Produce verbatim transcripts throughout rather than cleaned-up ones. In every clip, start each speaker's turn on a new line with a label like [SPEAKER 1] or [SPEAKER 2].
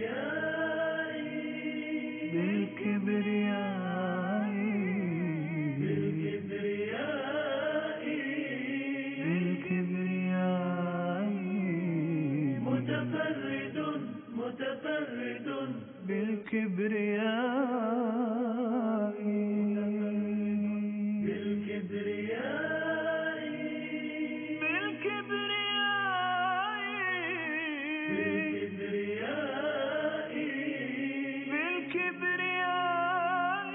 [SPEAKER 1] بالكبرياء بالكبرياء متفرد متفرد بالكبرياء بالكبرياء بالكبرياء بالكبرياء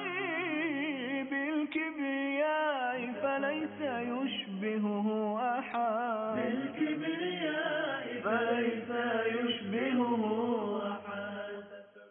[SPEAKER 1] بالكبرياء فليس يشبهه أحد بالكبرياء فليس يشبهه أحد.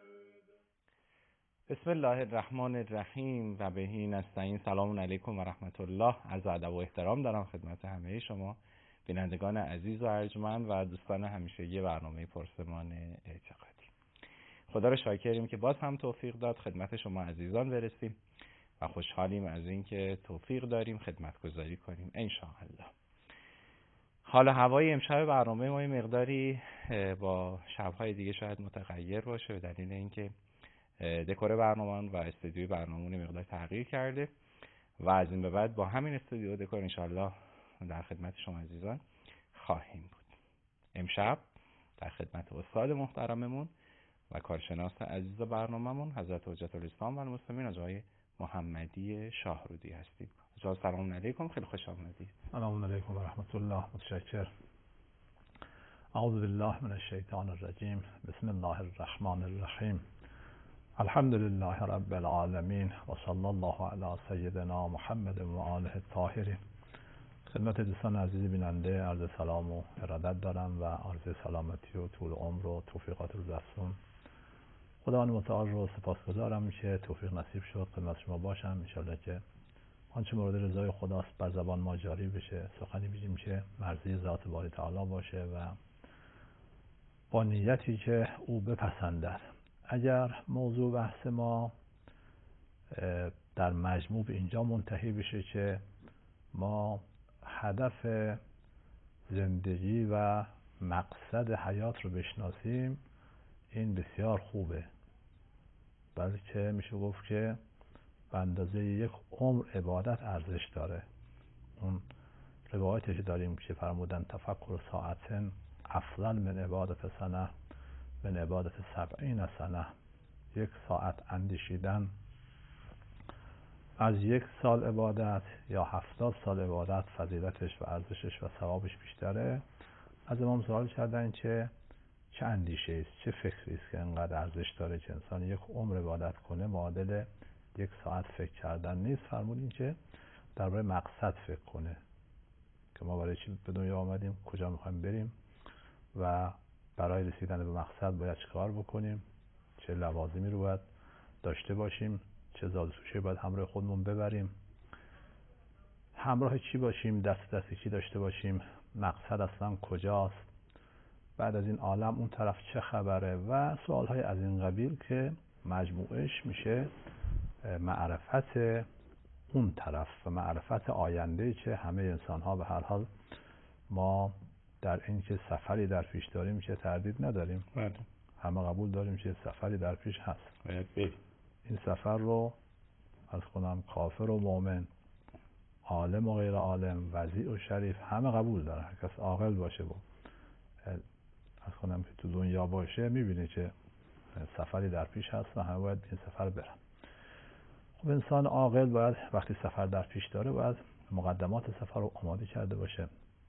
[SPEAKER 2] بسم الله الرحمن الرحیم و بهی نستعین. سلام علیکم و رحمت الله. عرض ادب و احترام دارم خدمت همه شما بینندگان عزیز و ارجمند و دوستان همیشگی برنامه پرسمان اعتقادی. خدا رو شاکریم که باز هم توفیق داد خدمت شما عزیزان برسیم و خوشحالیم از این که توفیق داریم خدمتگزاری کنیم ان شاء الله. حال و هوای امشب برنامه ما مقداری با شب‌های دیگه شاید متغیر باشه به دلیل اینکه دکور برنامه و استودیوی برنامه مقدار تغییر کرده و از این به بعد با همین استودیو دکور انشالله در خدمت شما عزیزان خواهیم بود. امشب در خدمت استاد محترممون و کارشناس عزیز برنامه‌مون حضرت حجت الاسلام و المسلمین آقای محمدی شاهرودی هستیم. حضرت سلام علیکم، خیلی خوش آمدید.
[SPEAKER 3] سلام علیکم و رحمت الله. متشکر. اعوذ بالله من الشیطان الرجیم. بسم الله الرحمن الرحیم. الحمد لله رب العالمین و صلی الله علی سیدنا محمد و آله الطاهرین. خدمت دوستان عزیز بیننده عرض سلام و ارادت دارم و عرض سلامتی و طول عمر و توفیقات رو دستون خداوند متعال رو سپاسگزارم که توفیق نصیب شد خدمت شما باشم. انشالله که آنچه مورد رضای خداست بر زبان ما جاری بشه، سخنی بگیم که مرضی ذات باری تعالی باشه و با نیتی که او بپسندد. اگر موضوع بحث ما در مجموع به اینجا منتهی بشه که ما هدف زندگی و مقصد حیات رو بشناسیم، این بسیار خوبه، بلکه میشه گفت که به اندازه یک عمر عبادت ارزش داره. اون روایتی که داریم که فرمودن تفکر ساعتن افضل من عبادت سنه من عبادت سبعین سنه. یک ساعت اندیشیدن از یک سال عبادت یا هفتاد سال عبادت فضیلتش و ارزشش و ثوابش بیشتره. از امام سوال کردن که چه اندیشه است، چه فکری است که انقدر ارزش داره که انسان یک عمر عبادت کنه معادل یک ساعت فکر کردن نیست؟ فرمودین که درباره مقصد فکر کنه که ما برای چی به دنیا آمدیم، کجا میخوایم بریم و برای رسیدن به مقصد باید چیکار بکنیم، چه لوازمی رو باید داشته باشیم، چه زادوسوشی باید همراه خودمون ببریم، همراه چی باشیم، دست دست کی داشته باشیم، مقصد اصلا کجاست، بعد از این عالم اون طرف چه خبره و سوالهای از این قبیل که مجموعش میشه معرفت اون طرف و معرفت آینده که همه انسان ها به هر حال ما در این که سفری در پیش داریم که تردید نداریم.
[SPEAKER 2] بله.
[SPEAKER 3] همه قبول داریم که سفری در پیش هست.
[SPEAKER 2] باید بریم.
[SPEAKER 3] این سفر رو از کنم کافر و مؤمن، عالم و غیر عالم، وضیع و شریف همه قبول دارن. هر کس عاقل باشه و از کنم که تو دنیا باشه میبینه که سفری در پیش هست و همه باید این سفر برن. خب انسان عاقل باید وقتی سفر در پیش داره باید مقدمات سفر رو آماده کرده باشه،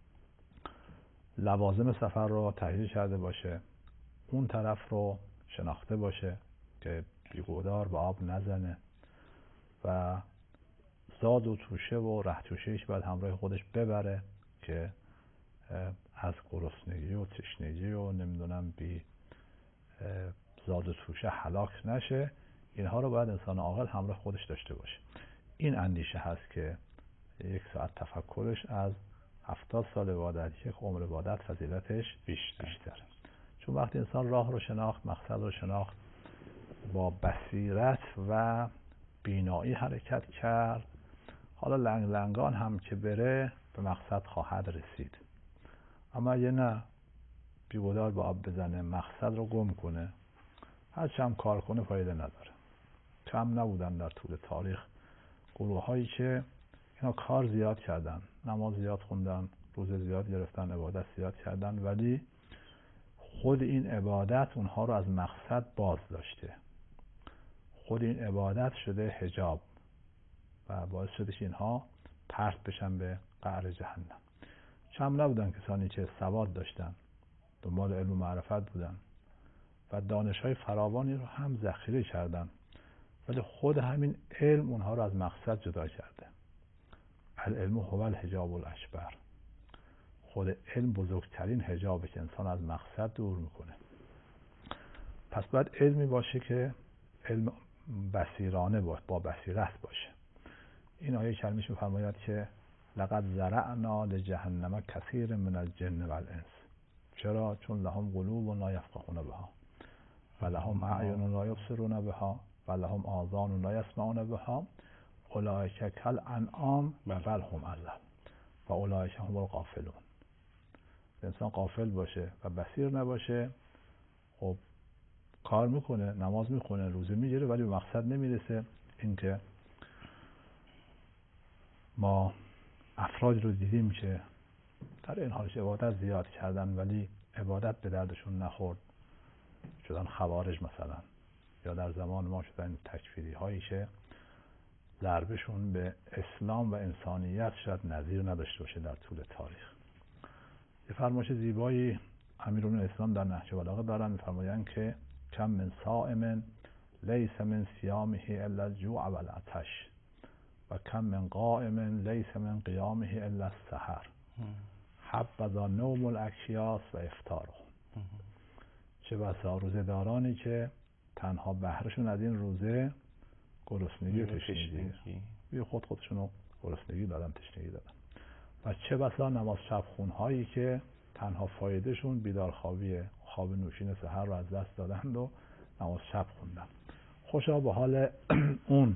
[SPEAKER 3] لوازم سفر رو تهیه کرده باشه، اون طرف رو شناخته باشه که بیگودار به آب نزنه و زاد و توشه و ره توشهش باید همراه خودش ببره که از گرسنگی و تشنگی و نمیدونم بی زاد و توشه هلاک نشه. اینها رو باید انسان عاقل همراه خودش داشته باشه. این اندیشه هست که یک ساعت تفکرش از هفتاد سال عبادت، یک عمر عبادت فضیلتش بیشتر بیشتره. چون وقتی انسان راه رو شناخت، مقصد رو شناخت، با بصیرت و بینایی حرکت کرد، حالا لنگ لنگان هم که بره به مقصد خواهد رسید. اما یه نه بیگودار به آب بزنه، مقصد رو گم کنه، هر چند کار کنه فایده نداره. کم نبودن در طول تاریخ گروه هایی که اینا کار زیاد کردن، نماز زیاد خوندن، روزه زیاد گرفتن، عبادت زیاد کردن، ولی خود این عبادت اونها رو از مقصد باز داشته. خود این عبادت شده حجاب و باعث شده که اینها پرت بشن به قعر جهنم. کم نبودن کسانی که سواد داشتن، دنبال علم و معرفت بودن و دانش‌های فراوانی رو هم ذخیره کردن، ولی خود همین علم اونها رو از مقصد جدا کرده. العلم هو الحجاب الاکبر. خود علم بزرگترین حجابه که انسان از مقصد دور میکنه. پس باید علمی باشه که علم بصیرانه باشه، با بصیرت باشه. این آیه کریمش می‌فرماید که لقد زرعنا لجهنم کثیر من الجن والانس. چرا؟ چون لهم قلوب لا یفقهون بها و لهم اعین لا یبصرون بها و لهم آذان لا یسمعون بها اولئک کالانعام بل هم اضل و اولئک هم الغافلون. انسان غافل باشه و بصیر نباشه، خب کار میکنه، نماز میخونه، روزه میگیره، ولی به مقصد نمیرسه. اینکه ما افراد رو دیدیم که در این حالش عبادت زیاد کردن ولی عبادت به دردشون نخورد، شدن خوارج مثلا، یا در زمان ما شدن تکفیری هایی که ضربشون به اسلام و انسانیت شاید نظیر نداشته باشه در طول تاریخ. یه فرمایش زیبایی امیرالمومنین اسلام در نهج البلاغه دارن، می‌فرمایند که کم من صائم لیس من صیامه الا الجوع والعطش و کم من قائم لیس من قیامه الا السحر حبذا نوم الاکیاس و افطارهم. چه بسا روزه دارانی که تنها بهرهشون از این روزه گرسنگی و تشنگی، بی خود خودشونو گرسنگی دارن، تشنگی دارن. و چه بسا نماز شب خونهایی که تنها فایدهشون بیدارخوابیه، خواب نوشین سحر رو از دست دادند و نماز شب خوندن. خوشا به حال اون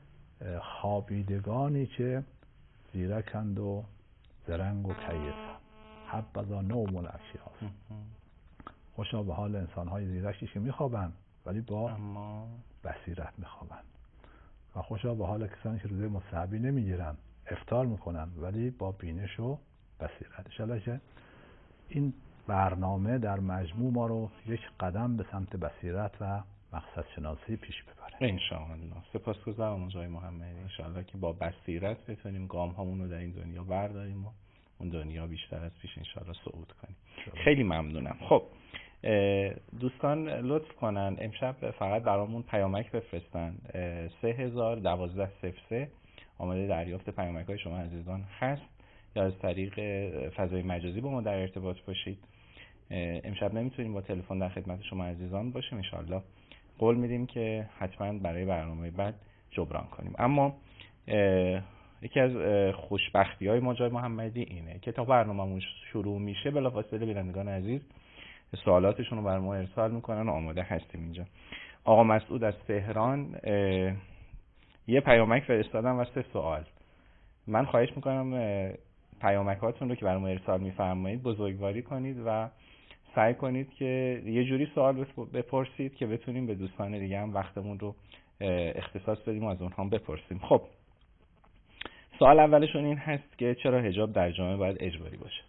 [SPEAKER 3] خوابیدگانی که زیرکند و زرنگ و کیس. حبذا نوم الاکیاس. خوشا به حال انسان‌های زیرکی که میخوابن ولی با اما بصیرت میخوابن. و خوشا به حال کسانی که روزه مستحبی نمیگیرن، افطار میکنن ولی با بینش و بصیرت. انشالله که این برنامه در مجموع ما رو یک قدم به سمت بصیرت و مقصد شناسی پیش ببره.
[SPEAKER 2] انشاءالله. سپاسگزارم آقای محمدی. انشاءالله که با بصیرت بتونیم گام هامون رو در این دنیا برداریم و اون دنیا بیشتر از پیش انشاءالله صعود کنیم. خیلی ممنونم. خب دوستان لطف کنن امشب فقط برامون پیامک بفرستن. سه هزار دوازده صفر سه آماده دریافت پیامک های شما عزیزان هست، یا از طریق فضای مجازی با ما در ارتباط باشید. امشب نمیتونیم با تلفن در خدمت شما عزیزان باشیم، انشاءالله قول میدیم که حتما برای برنامه بعد جبران کنیم. اما یکی از خوشبختی های ما جای محمدی اینه که تا برنامه‌مون شروع میشه بلافاصله بینندگان عزیز سوالاتشون رو بر ما ارسال میکنن و آماده هستیم اینجا. آقا مسعود از تهران یه پیامک فرستادن و سه سوال. من خواهش میکنم پیامکاتون رو که بر ما ارسال میفرمایید بزرگواری کنید و سعی کنید که یه جوری سوال بپرسید که بتونیم به دوستان دیگه هم وقتمون رو اختصاص بدیم و از اونها هم بپرسیم. خب سوال اولشون این هست که چرا حجاب در جامعه باید اجباری باشه؟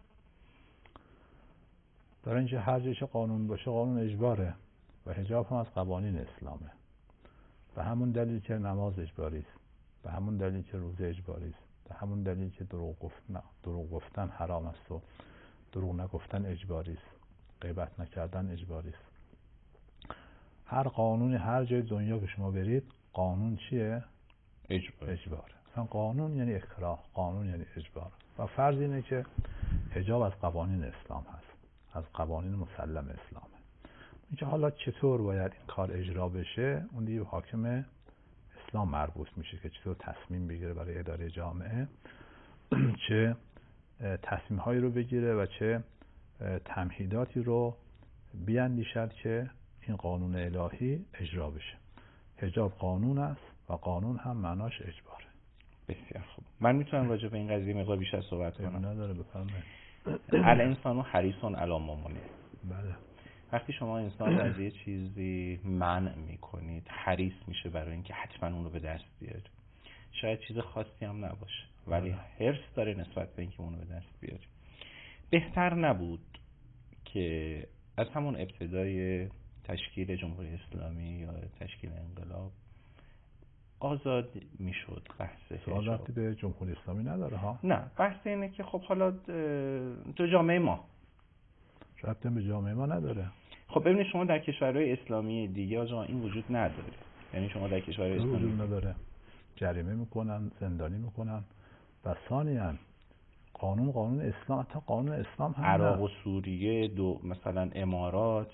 [SPEAKER 3] در اینجا هر جایی که قانون باشه قانون اجباره و حجاب هم از قوانین اسلامه. به همون دلیل که نماز اجباری است، به همون دلیل که روزه اجباری است، به همون دلیل که دروغ گفتن دروغ گفتن حرام است و دروغ نگفتن اجباری است، غیبت نکردن اجباری است. هر قانونی هر جای دنیا که شما برید قانون چیه؟
[SPEAKER 2] اجبار.
[SPEAKER 3] اجباره. مثلا قانون یعنی اکراه، قانون یعنی اجبار. و فرض اینه که حجاب از قوانین اسلام هست، از قوانین مسلم اسلامه. اینکه حالا چطور باید این کار اجرا بشه اون دیگه حاکم اسلام مربوط میشه که چطور تصمیم بگیره برای اداره جامعه، چه تصمیم هایی رو بگیره و چه تمهیداتی رو بیاندیشد که این قانون الهی اجرا بشه. حجاب قانون است و قانون هم معناش اجباره.
[SPEAKER 2] بسیار خوب. من میتونم راجع به این قضیه مقدار بیشتر صحبت کنم؟
[SPEAKER 3] نداره، بفرمایید.
[SPEAKER 2] الانسان حریص علی ما منع.
[SPEAKER 3] بله.
[SPEAKER 2] وقتی شما انسان از یه چیزی منع میکنید حریص میشه برای اینکه حتما اون رو به دست بیاره. شاید چیز خاصی هم نباشه ولی حرص داره نسبت به اینکه اون رو به دست بیاره. بهتر نبود که از همون ابتدای تشکیل جمهوری اسلامی یا تشکیل انقلاب آزاد میشد بحث
[SPEAKER 3] سوال ربطی به جمهوری اسلامی نداره ها؟
[SPEAKER 2] نه، بحث اینه که خب حالا تو جامعه ما
[SPEAKER 3] ربطی به جامعه ما نداره.
[SPEAKER 2] خب ببینید شما در کشورهای اسلامی دیگه آجا این وجود نداره. یعنی شما در کشورهای اسلامی
[SPEAKER 3] وجود نداره، جریمه میکنن، زندانی میکنن و ثانیاً قانون قانون اسلام، حتی قانون اسلام هم
[SPEAKER 2] عراق و سوریه دو مثلا امارات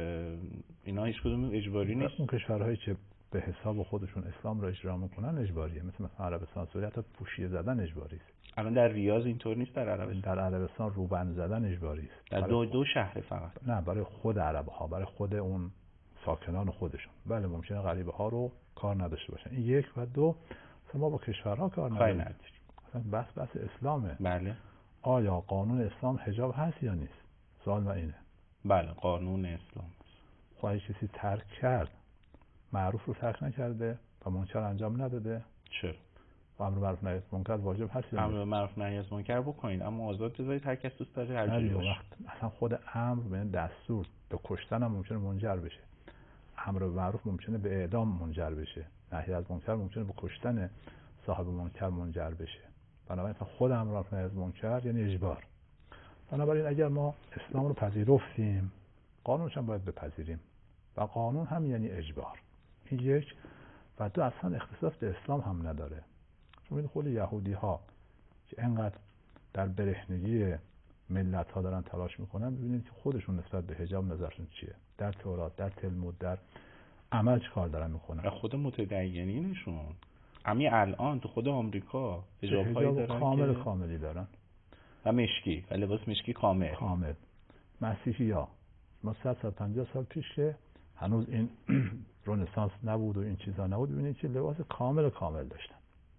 [SPEAKER 2] اینا هیچ کدوم اجباری نیست.
[SPEAKER 3] اون کشورهایی که به حساب خودشون اسلام را اجرا میکنن اجباریه، مثل مثلا عربستان، سوریه حتی پوشیه زدن اجباری است.
[SPEAKER 2] الان در ریاض اینطور نیست. در عربستان
[SPEAKER 3] در عربستان روبند زدن اجباری است.
[SPEAKER 2] در دو دو شهر فقط.
[SPEAKER 3] نه، برای خود عرب ها، برای خود اون ساکنان خودشون. بله ممکنه غریبه ها رو کار نداشته باشن. این یک و دو ما با کشورها کار نداریم. اصلا بس بس اسلامه.
[SPEAKER 2] بله.
[SPEAKER 3] آیا قانون اسلام حجاب هست یا نیست؟ سوال ما اینه.
[SPEAKER 2] بله قانون اسلام.
[SPEAKER 3] خب اگه کسی ترک کرد، معروف رو ترک نکرده و منکر انجام نداده،
[SPEAKER 2] چرا؟
[SPEAKER 3] امر معروف نهی از منکر واجب هست یا
[SPEAKER 2] امر معروف نهی از منکر بکنید، اما آزاد بذارید هر کس دوست داره هر جوری باشه.
[SPEAKER 3] وقت اصلا خود امر به دستور به کشتن هم ممکنه منجر بشه. امر معروف ممکنه به اعدام منجر بشه. نهی از منکر ممکنه به کشتن صاحب منکر منجر بشه. بنابراین خود امر معروف نهی از منکر یعنی اجبار. بنابراین اگر ما اسلام رو پذیرفتیم، قانونش هم باید بپذیریم و قانون هم یعنی اجبار. این یک. و دو، اصلا اختصاص به اسلام هم نداره. چون این خود یهودی ها که انقدر در برهنگی ملت ها دارن تلاش میکنن، ببینید که خودشون نسبت به حجاب نظرشون چیه. در تورات، در تلمود، در عمل چه کار دارن میکنن.
[SPEAKER 2] و خود متدینینشون همین الان تو خود آمریکا حجاب هایی دارن
[SPEAKER 3] کامل
[SPEAKER 2] که
[SPEAKER 3] کاملی دارن
[SPEAKER 2] و مشکی و لباس مشکی کامل
[SPEAKER 3] کامل. مسیحی ها ما صد تا پنجاه سال پیش که هنوز این رنسانس نبود و این چیزا نبود، ببینید که لباس کامل کامل داشتن.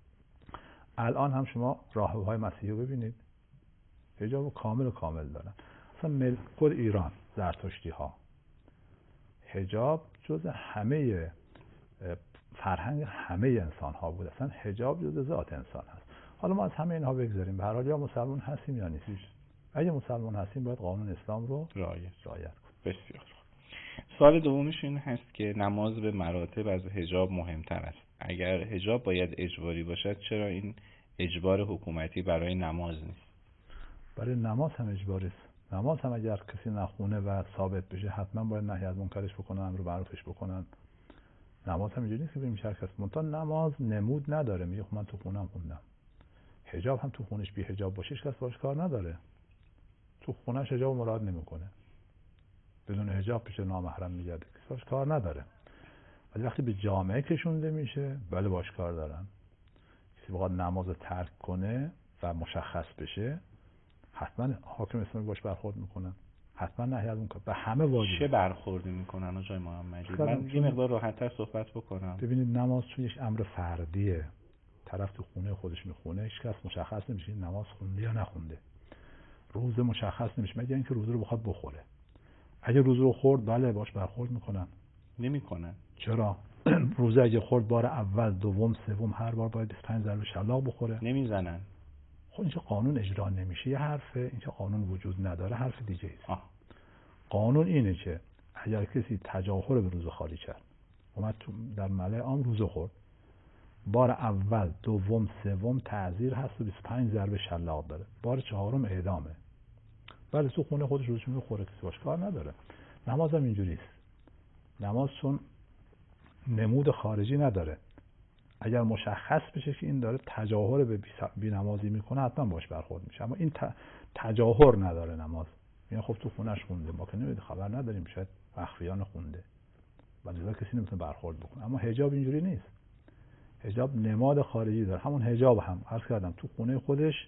[SPEAKER 3] الان هم شما راهب‌های مسیحی رو ببینید حجاب کامل کامل دارن. اصلا خود ایران زرتشتی ها حجاب جز همه فرهنگ همه انسان ها بود. اصلا حجاب جز ذات انسان هست. حالا ما از همه اینها بگذاریم، به هر حال یا مسلمان هستیم یا نیستیم. اگه مسلمان هستیم باید قانون اسلام رو
[SPEAKER 2] رعایت
[SPEAKER 3] رعایت
[SPEAKER 2] کنیم. بسیار. سوال دومش این هست که نماز به مراتب از حجاب مهمتر است. اگر حجاب باید اجباری باشد چرا این اجبار حکومتی برای نماز نیست؟
[SPEAKER 3] برای نماز هم اجباری است. نماز هم اگر کسی نخونه و ثابت بشه حتما باید نهی از منکرش بکنن، امر به معروفش بکنن. نماز هم اینجوری نیست که بریم هر کس منتها نماز نمود نداره. میگه خب من تو خونم خوندم. حجاب هم تو خونش بی حجاب باشه کس باش کار نداره. تو خونش حجاب مراد نمیکنه. بدون حجاب پیش نامحرم میگرده، کسی باش کار نداره. ولی وقتی به جامعه کشونده میشه بله باش کار دارن. کسی بخواد نماز ترک کنه و مشخص بشه حتما حاکم اسلامی باش برخورد میکنن، حتما نهی از اون کار به همه واجبه.
[SPEAKER 2] چه برخوردی میکنن آقای محمدی؟ من یه مقدار راحت‌تر صحبت بکنم.
[SPEAKER 3] ببینید نماز چون یک امر فردیه، طرف تو خونه خودش میخونه، هیچ کس مشخص نمیشه این نماز خونده یا نخونده. روزه مشخص نمیشه مگر اینکه روزه رو بخواد بخوره. اگه روزه رو خورد بله باش برخورد میکنن.
[SPEAKER 2] نمیکنن.
[SPEAKER 3] چرا؟ روزه اگه خورد بار اول، دوم، سوم هر بار باید بیست و پنج ضربه شلاق بخوره.
[SPEAKER 2] نمیزنن.
[SPEAKER 3] خب اینجا قانون اجرا نمیشه یه حرفه، اینجا قانون وجود نداره حرف دیگه است. قانون اینه که اگر کسی تجاهر به روزه خواری کرد، اومد تو در ملأ عام روزه خورد، بار اول، دوم، سوم تعزیر هست و بیست و پنج ضربه شلاق داره. بار چهارم اعدامه. ولی تو خونه خودش روزش میخوره، کسی باش کار نداره. نماز هم اینجوری است. نماز چون نمود خارجی نداره، اگر مشخص بشه که این داره تجاهر به بی‌نمازی میکنه حتما باش برخورد میشه. اما این تجاهر نداره نماز. یعنی خب تو خونش خونده، ما که نمیدونیم، خبر نداریم، شاید مخفیانه خونده و لذا کسی نمیتونه برخورد بکنه. اما حجاب اینجوری نیست. حجاب نماد خارجی داره. همون حجاب هم عرض کردم تو خونه خودش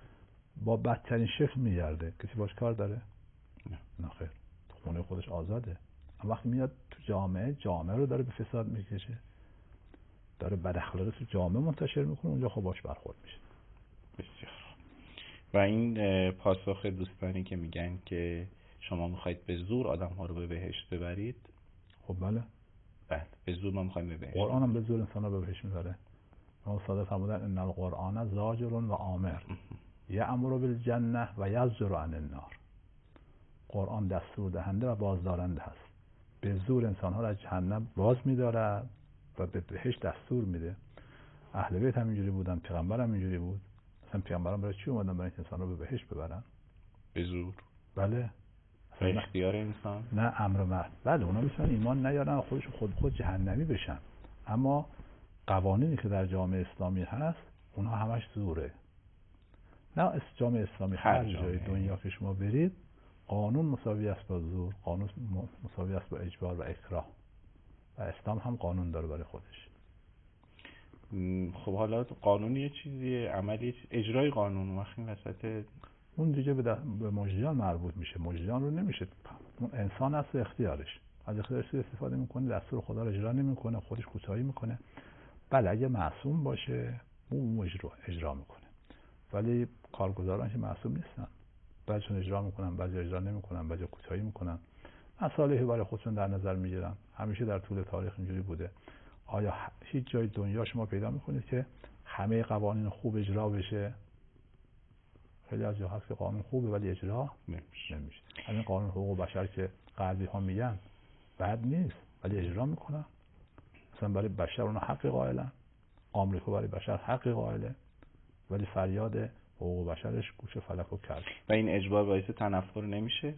[SPEAKER 3] با بدترین شکل میگرده، کسی باش کار داره؟ نه نه خیر، تو خونه خودش آزاده. اما وقتی میاد تو جامعه، جامعه رو داره به فساد میکشه، داره بد اخلاقی تو جامعه منتشر میکنه، اونجا خب باش برخورد میشه.
[SPEAKER 2] بسیار. و این پاسخ دوستانی که میگن که شما میخواید به زور آدم ها رو به بهشت ببرید؟
[SPEAKER 3] خب بله
[SPEAKER 2] بله، به زور ما میخوایم به بهشت.
[SPEAKER 3] قرآن هم به زور انسان رو به بهشت میبره. استاد فرمودن ان القرآن زاجر و آمر یأمر بالجنه و یزجر عن النار. قرآن دستور دهنده و بازدارنده است. به زور انسان ها را از جهنم باز می‌دارد و به بهشت دستور میده. اهل بیت هم اینجوری بودن، پیغمبر هم اینجوری بود. مثلا پیغمبران برای چی اومدن؟ برای اینکه انسان رو به بهشت ببرن.
[SPEAKER 2] به زور؟
[SPEAKER 3] بله.
[SPEAKER 2] به اختیار انسان؟
[SPEAKER 3] نه امر مرد. بله اونا میتونن ایمان نیارن خودشون خود خود جهنمی بشن، اما قوانینی که در جامعه اسلامی هست اونها همش زوره. نه جامعه اسلامی هر جای دنیا که شما برید قانون مساوی است با زور، قانون مساوی است با اجبار و اکراه، و اسلام هم قانون داره برای خودش.
[SPEAKER 2] خب حالا قانون یه چیزیه، عملی اجرای قانون وقتی وسط
[SPEAKER 3] اون دیگه به, به مجریان مربوط میشه. مجریان رو نمیشه، اون انسان است و اختیارش از اختیارش استفاده میکنه، دستور خدا رو اجرا نمیکنه، خودش کوتاهی میکنه. بله اگه معصوم باشه اون اجرا اجرا میکنه، ولی کارگزاران که معصوم نیستن، بعضیشون اجرا میکنن، بعضی اجرا نمیکنن، بعضی کوتاهی میکنن، مصالحی برای خودشون در نظر میگیرن. همیشه در طول تاریخ اینجوری بوده. آیا هیچ جای دنیا شما پیدا میکنید که همه قوانین خوب اجرا بشه؟ خیلی از جا هست که قانون خوبه ولی اجرا نمیشه. نمیشه. همین قانون حقوق بشر که غربی ها میگن بد نیست ولی اجرا میکنن. مثلا برای بشر اونها حق قائلن، آمریکا برای بشر حق قائله ولی فریاد حقوق بشرش گوش فلکو کرد.
[SPEAKER 2] و این اجبار باعث تنفر نمیشه؟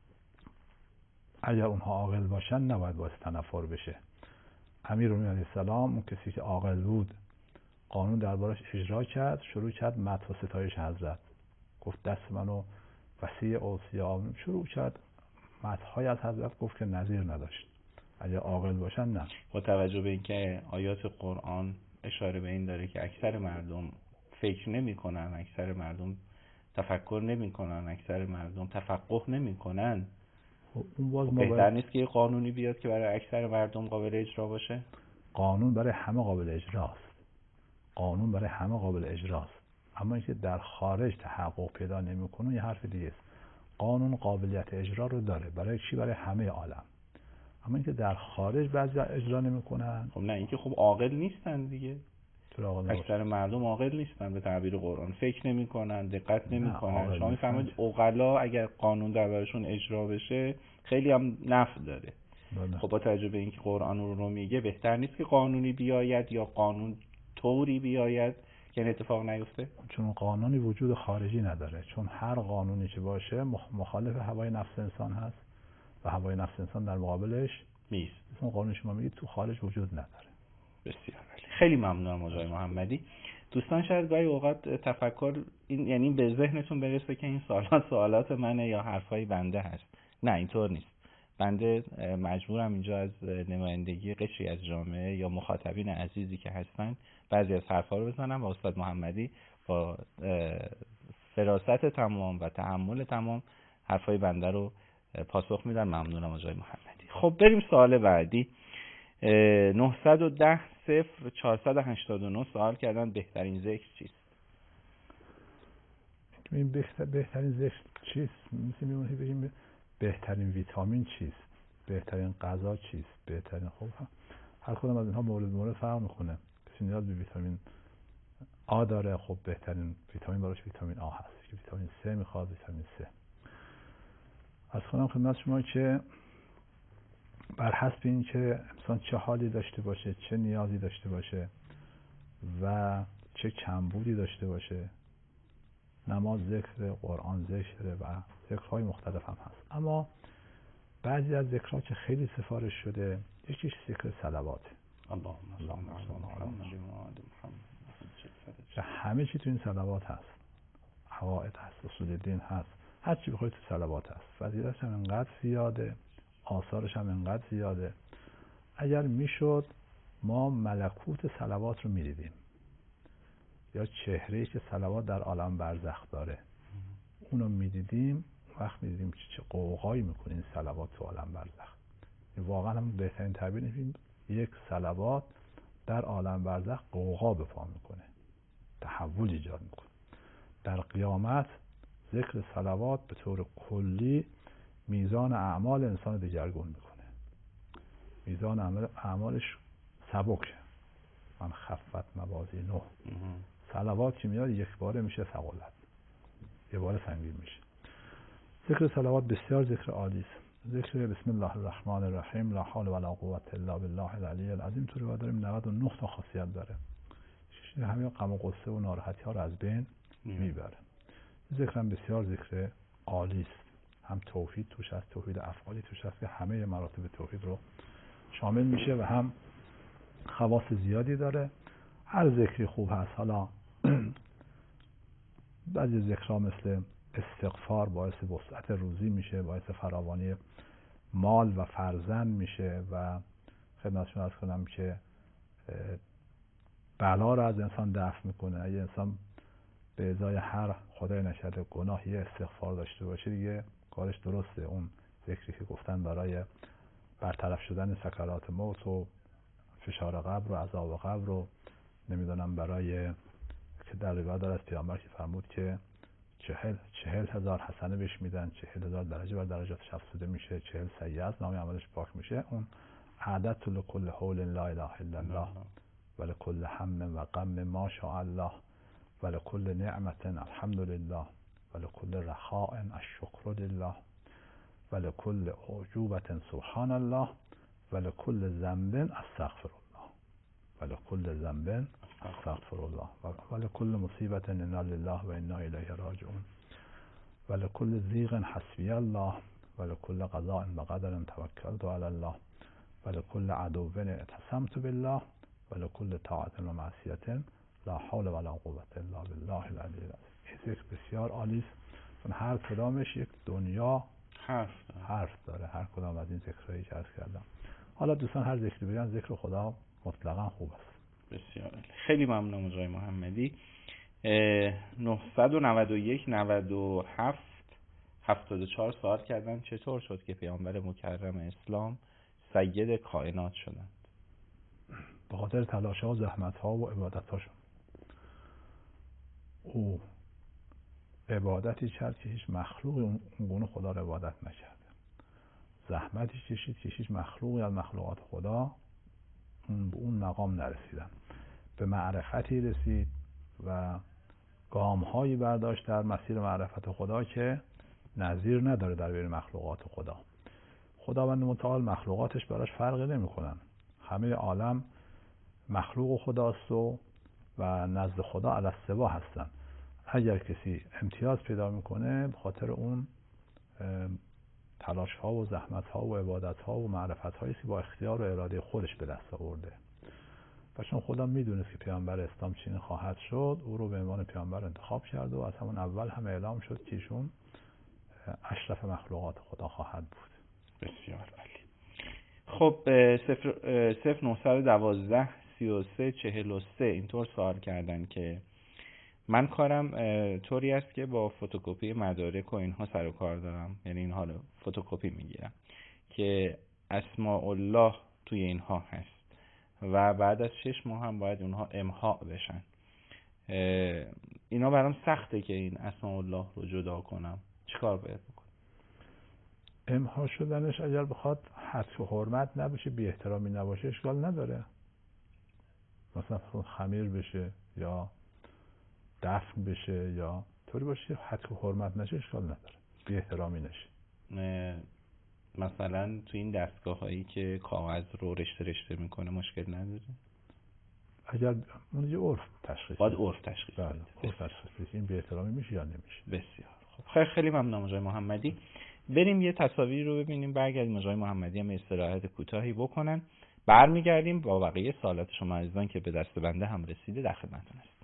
[SPEAKER 3] اگر اونها عاقل باشن نباید باعث تنفر بشه. امیرالمومنین علیه السلام اون کسی که عاقل بود قانون دربارش اجرا کرد، شروع کرد مدح و ستایش حضرت، گفت دست منو وسیع اوصیا، شروع کرد مدح‌های از حضرت گفت که نظیر نداشت. اگر عاقل باشن نه.
[SPEAKER 2] با توجه به اینکه آیات قرآن اشاره به این داره که اکثر مردم فکر نمی‌کنن، اکثر مردم تفکر نمی‌کنن، اکثر مردم تفقه نمی‌کنن،
[SPEAKER 3] خب اون باز
[SPEAKER 2] خب بهتر نیست که یه قانونی بیاد که برای اکثر مردم قابل اجرا باشه؟
[SPEAKER 3] قانون برای همه قابل اجراست. قانون برای همه قابل اجراست، اما اینکه در خارج تحقق پیدا نمی‌کنه یه حرف دیگه است. قانون قابلیت اجرا رو داره. برای چی؟ برای همه عالم. اما اینکه در خارج بعضی اجرا نمی‌کنن.
[SPEAKER 2] خب نه، اینکه خب عاقل نیستن دیگه. اکثر مردم عاقل نیستن به تعبیر قرآن، فکر نمی‌کنن، دقت نمی‌کنن. شما می‌فهمید عقلا اگر قانون دربارشون اجرا بشه خیلی هم نفع داره.
[SPEAKER 3] بله.
[SPEAKER 2] خب با توجه به اینکه قرآن رو رو میگه بهتر نیست که قانونی بیاید یا قانون طوری بیاید که این اتفاق نیفته؟
[SPEAKER 3] چون قانونی وجود خارجی نداره. چون هر قانونی که باشه مخالف هوای نفس انسان هست و هوای نفس انسان در مقابلش
[SPEAKER 2] نیست.
[SPEAKER 3] اون قانون شما میگید تو خارج وجود نداره.
[SPEAKER 2] بسیار عالی. خیلی ممنونم آقای محمدی. دوستان شاید گاهی اوقات تفکر این یعنی به ذهنتون برسه که این سوالات سوالات منه یا حرفای بنده هست. نه اینطور نیست. بنده مجبورم اینجا از نمایندگی قشری از جامعه یا مخاطبین عزیزی که هستن بعضی از حرفا رو بزنم و استاد محمدی با فراست تمام و تحمل تمام حرفای بنده رو پاسخ میدن. ممنونم آقای محمدی. خب بریم سوال بعدی. نهصد و ده صفر چهارصد و هشتاد و نه سوال کردن بهترین ذکر چیست؟
[SPEAKER 3] این بهتر بهترین ذکر چیست؟ می‌تونیم بگیم بهترین ویتامین چیست؟ بهترین غذا چیست؟ بهترین خب هر کدوم از اینها مورد مورد فرق میکنه. کسی نیاز به ویتامین آ داره، خب بهترین ویتامین براش ویتامین آ هست که ویتامین س میخواد، ویتامین س. از خودم خدمت شما که بر حسب این که انسان چه حالی داشته باشه، چه نیازی داشته باشه و چه کمبودی داشته باشه، نماز ذکر، قرآن ذکر و ذکرهای مختلف هم هست. اما بعضی از ذکرها که خیلی سفارش شده یکیش ذکر صلواته.
[SPEAKER 2] اللهم صل علی محمد.
[SPEAKER 3] همه چی تو این صلوات هست. عقاید هست، اصول دین هست، هر چی بخواید تو صلوات هست. فضیلتش هم انقدر زیاده، آثارش هم انقدر زیاده. اگر میشد ما ملکوت صلوات رو میدیدیم یا چهره‌ای که صلوات در عالم برزخ داره اونو میدیدیم، وقت میدیدیم چه قوقایی میکنه این صلوات تو عالم برزخ. واقعا هم بهترین تعبیر نمی‌دونیم یک صلوات در عالم برزخ قوقا به پا میکنه، تحول ایجاد میکنه. در قیامت ذکر صلوات به طور کلی میزان اعمال انسان دگرگون میکنه، میزان اعمالش سبکه. من خفت موازینه، صلوات که میاد یک باره میشه ثقلت، یه باره سنگین میشه. ذکر صلوات بسیار ذکر عالی است. ذکر بسم الله الرحمن الرحیم لا حول ولا قوة الا بالله العلی العظیم تو رو داریم نود و نه تا خاصیت داره. همین غم و غصه و ناراحتی ها رو از بین میبره. ذکر هم بسیار ذکر عالی است. هم توحید توش هست، توحید افعالی توش هست که همه مراتب توحید رو شامل میشه و هم خواص زیادی داره. هر ذکری خوب هست. حالا بعضی ذکرها مثل استغفار باعث وسعت روزی میشه، باعث فراوانی مال و فرزند میشه و خدمتتون عرض کنم که بلا رو از انسان دفع میکنه. اگه انسان به ازای هر خدای نکرده گناهی استغفار داشته باشه دیگه کارش درسته. اون ذکری که گفتن برای برطرف شدن سکرات موت و فشار قبر و عذاب قبر رو نمیدونم برای که در روایت داره از پیامبر که فرمود که چهل چهل هزار حسنه بهش میدن، چهل هزار درجه بر درجاتش افزوده میشه، چهل سیئه از نام عملش پاک میشه. اون عدد لکل حول لا اله الا الله و لکل هم و غم ما شاء الله و لکل نعمت الحمد لله و لکل رخاء الشکر لله و لکل اعجوبة سبحان الله و لکل ذنب استغفر الله و لکل ذنب استغفر الله و لکل مصیبة انا لله و انا الیه راجعون و لکل ضیق حسبی الله و لکل قضاء و قدر توکلت علی الله و لکل عدو اعتصمت بالله و لکل طاعت و معصیت لا حول ولا قوة الا بالله العلی العظیم. این ذکر بسیار عالی است چون هر کدامش یک دنیا
[SPEAKER 2] حرف داره.
[SPEAKER 3] حرف داره هر کدام از این ذکرهایی که عرض کردم. حالا دوستان هر ذکری بگن ذکر خدا مطلقا خوب است.
[SPEAKER 2] بسیار خیلی ممنونم آقای محمدی. نهصد و نود و یک نود و هفت هفتاد و چهار سوال کردن چطور شد که پیامبر مکرم اسلام سید کائنات شدند؟
[SPEAKER 3] به خاطر تلاش‌ها و زحمت‌ها و عبادت‌هاشون. او عبادتی کرد که هیچ مخلوقی اون گونه خدا رو عبادت نکرده. زحمتی کشید که هیچ مخلوقی از مخلوقات خدا اون به اون مقام نرسیدن. به معرفتی رسید و گام‌هایی برداشت در مسیر معرفت خدا که نظیر نداره در بین مخلوقات خدا. خداوند متعال مخلوقاتش براش فرقی نمی‌کنن. همه عالم مخلوق خداست و و نزد خدا علی السوا هستن. اگر کسی امتیاز پیدا میکنه به خاطر اون تلاش ها و زحمت ها و عبادت ها و معرفت هایی که با اختیار و اراده خودش به دست آورده و چون خدا میدونست که پیامبر اسلام چنین خواهد شد او رو به عنوان پیامبر انتخاب کرد و از همون اول هم اعلام شد که ایشون اشرف مخلوقات خدا خواهد بود.
[SPEAKER 2] بسیار عالی. خب صفر نهصد و دوازده سی و سه چهل و سه اینطور سوال کردن که من کارم طوری است که با فتوکپی مدارک و اینها سر و کار دارم، یعنی اینها رو فتوکپی میگیرم که اسماء الله توی اینها هست و بعد از شش ماه هم باید اونها امحاء بشن. اینا برام سخته که این اسماء الله رو جدا کنم، چیکار باید بکنم؟
[SPEAKER 3] امحاء شدنش اگر بخواد حد و حرمت نباشه، بی احترامی نباشه، اشکال نداره. مثلا خمیر بشه یا دفن بشه یا طوری باشه حد و حرمت نشه، اشکال نداره، بی احترامی نشه.
[SPEAKER 2] مثلا تو این دستگاه هایی که کاغذ رو رشته رشته میکنه مشکل نداره؟
[SPEAKER 3] اگر اون یه عرف تشخیص
[SPEAKER 2] باید عرف تشخیص
[SPEAKER 3] بده. عرف تشخیص بده این بی احترامی میشه یا نمیشه.
[SPEAKER 2] بسیار خب. خیلی خیلی ممنونم آقای محمدی. بریم یه تصاویر رو ببینیم، برگردیم آقای محمدی هم استراحت کوتاهی بکنن، برمیگردیم با بقیه سوالات شما عزیزان که به دست بنده هم رسیده در خدمتتون هستم.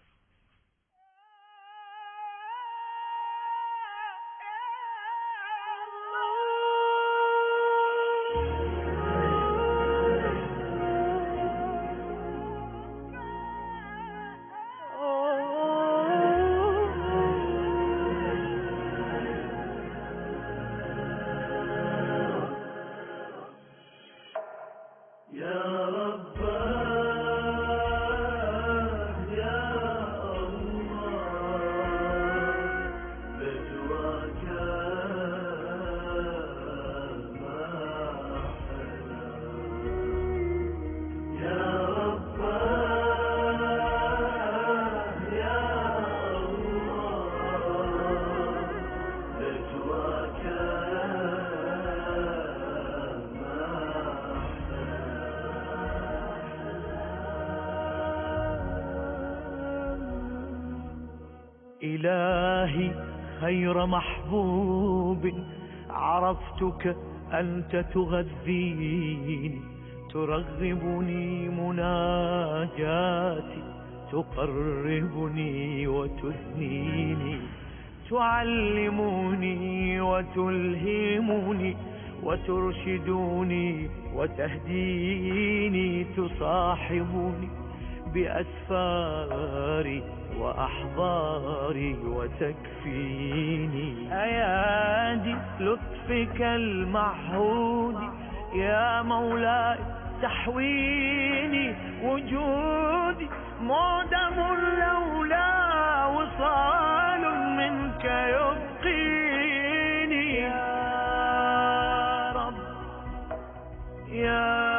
[SPEAKER 1] إلهي خير محبوب عرفتك أنت تغذيني، ترغبني مناجاتي، تقربني وتثنيني، تعلمني وتلهمني وترشدني وتهديني، تصاحبني بأسفاري وأحضاري وتكفيني. أيادي لطفك المعهود يا مولاي تحويني، وجودي معدم لولا وصال منك يبقيني. يا رب يا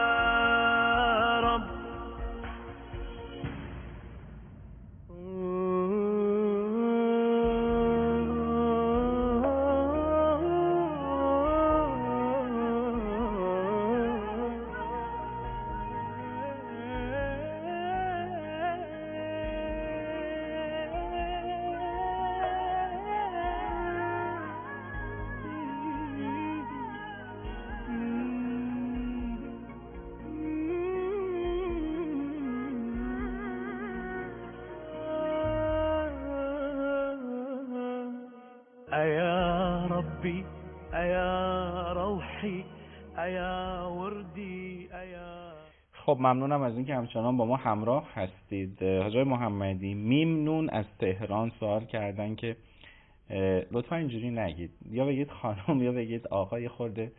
[SPEAKER 1] أيا ربي أيا روحي أيا وردي أيا.
[SPEAKER 2] خب ممنونم از اینکه همچنان با ما همراه هستید. حاجی محمدی ممنون از تهران سوال کردن که لطفا اینجوری نگید، یا بگید خانم یا بگید آقای، خورده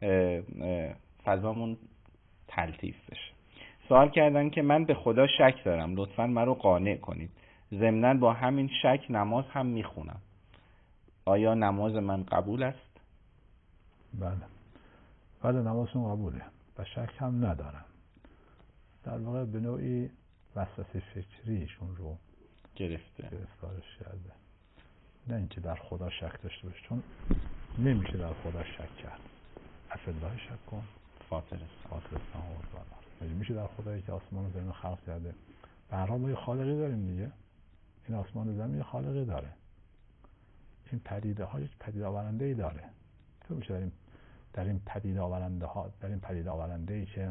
[SPEAKER 2] فضامون تلطیف بشه. سوال کردن که من به خدا شک دارم، لطفا من رو قانع کنید، ضمناً با همین شک نماز هم میخونم، آیا نماز من قبول است؟
[SPEAKER 3] بله بله نمازشون قبوله و شک هم ندارم. در واقع به نوعی وسوسه فکریشون رو
[SPEAKER 2] گرفته
[SPEAKER 3] گرفتارش کرده، نه اینکه در خدا شک داشته باشه، چون نمیشه در خدا شک کرد. افالله شک کن
[SPEAKER 2] فاطر
[SPEAKER 3] فاطر السماوات و الارض. میشه در خدایی که آسمان و زمین خلق کرده. به هر حال ما یه خالقی داریم دیگه، این آسمان و زمین یه خالقی داره، این پدیده ها یک پدیده آورنده ای داره. تو میشه در این در این پدیده آورنده ها در این پدیده آورنده ای که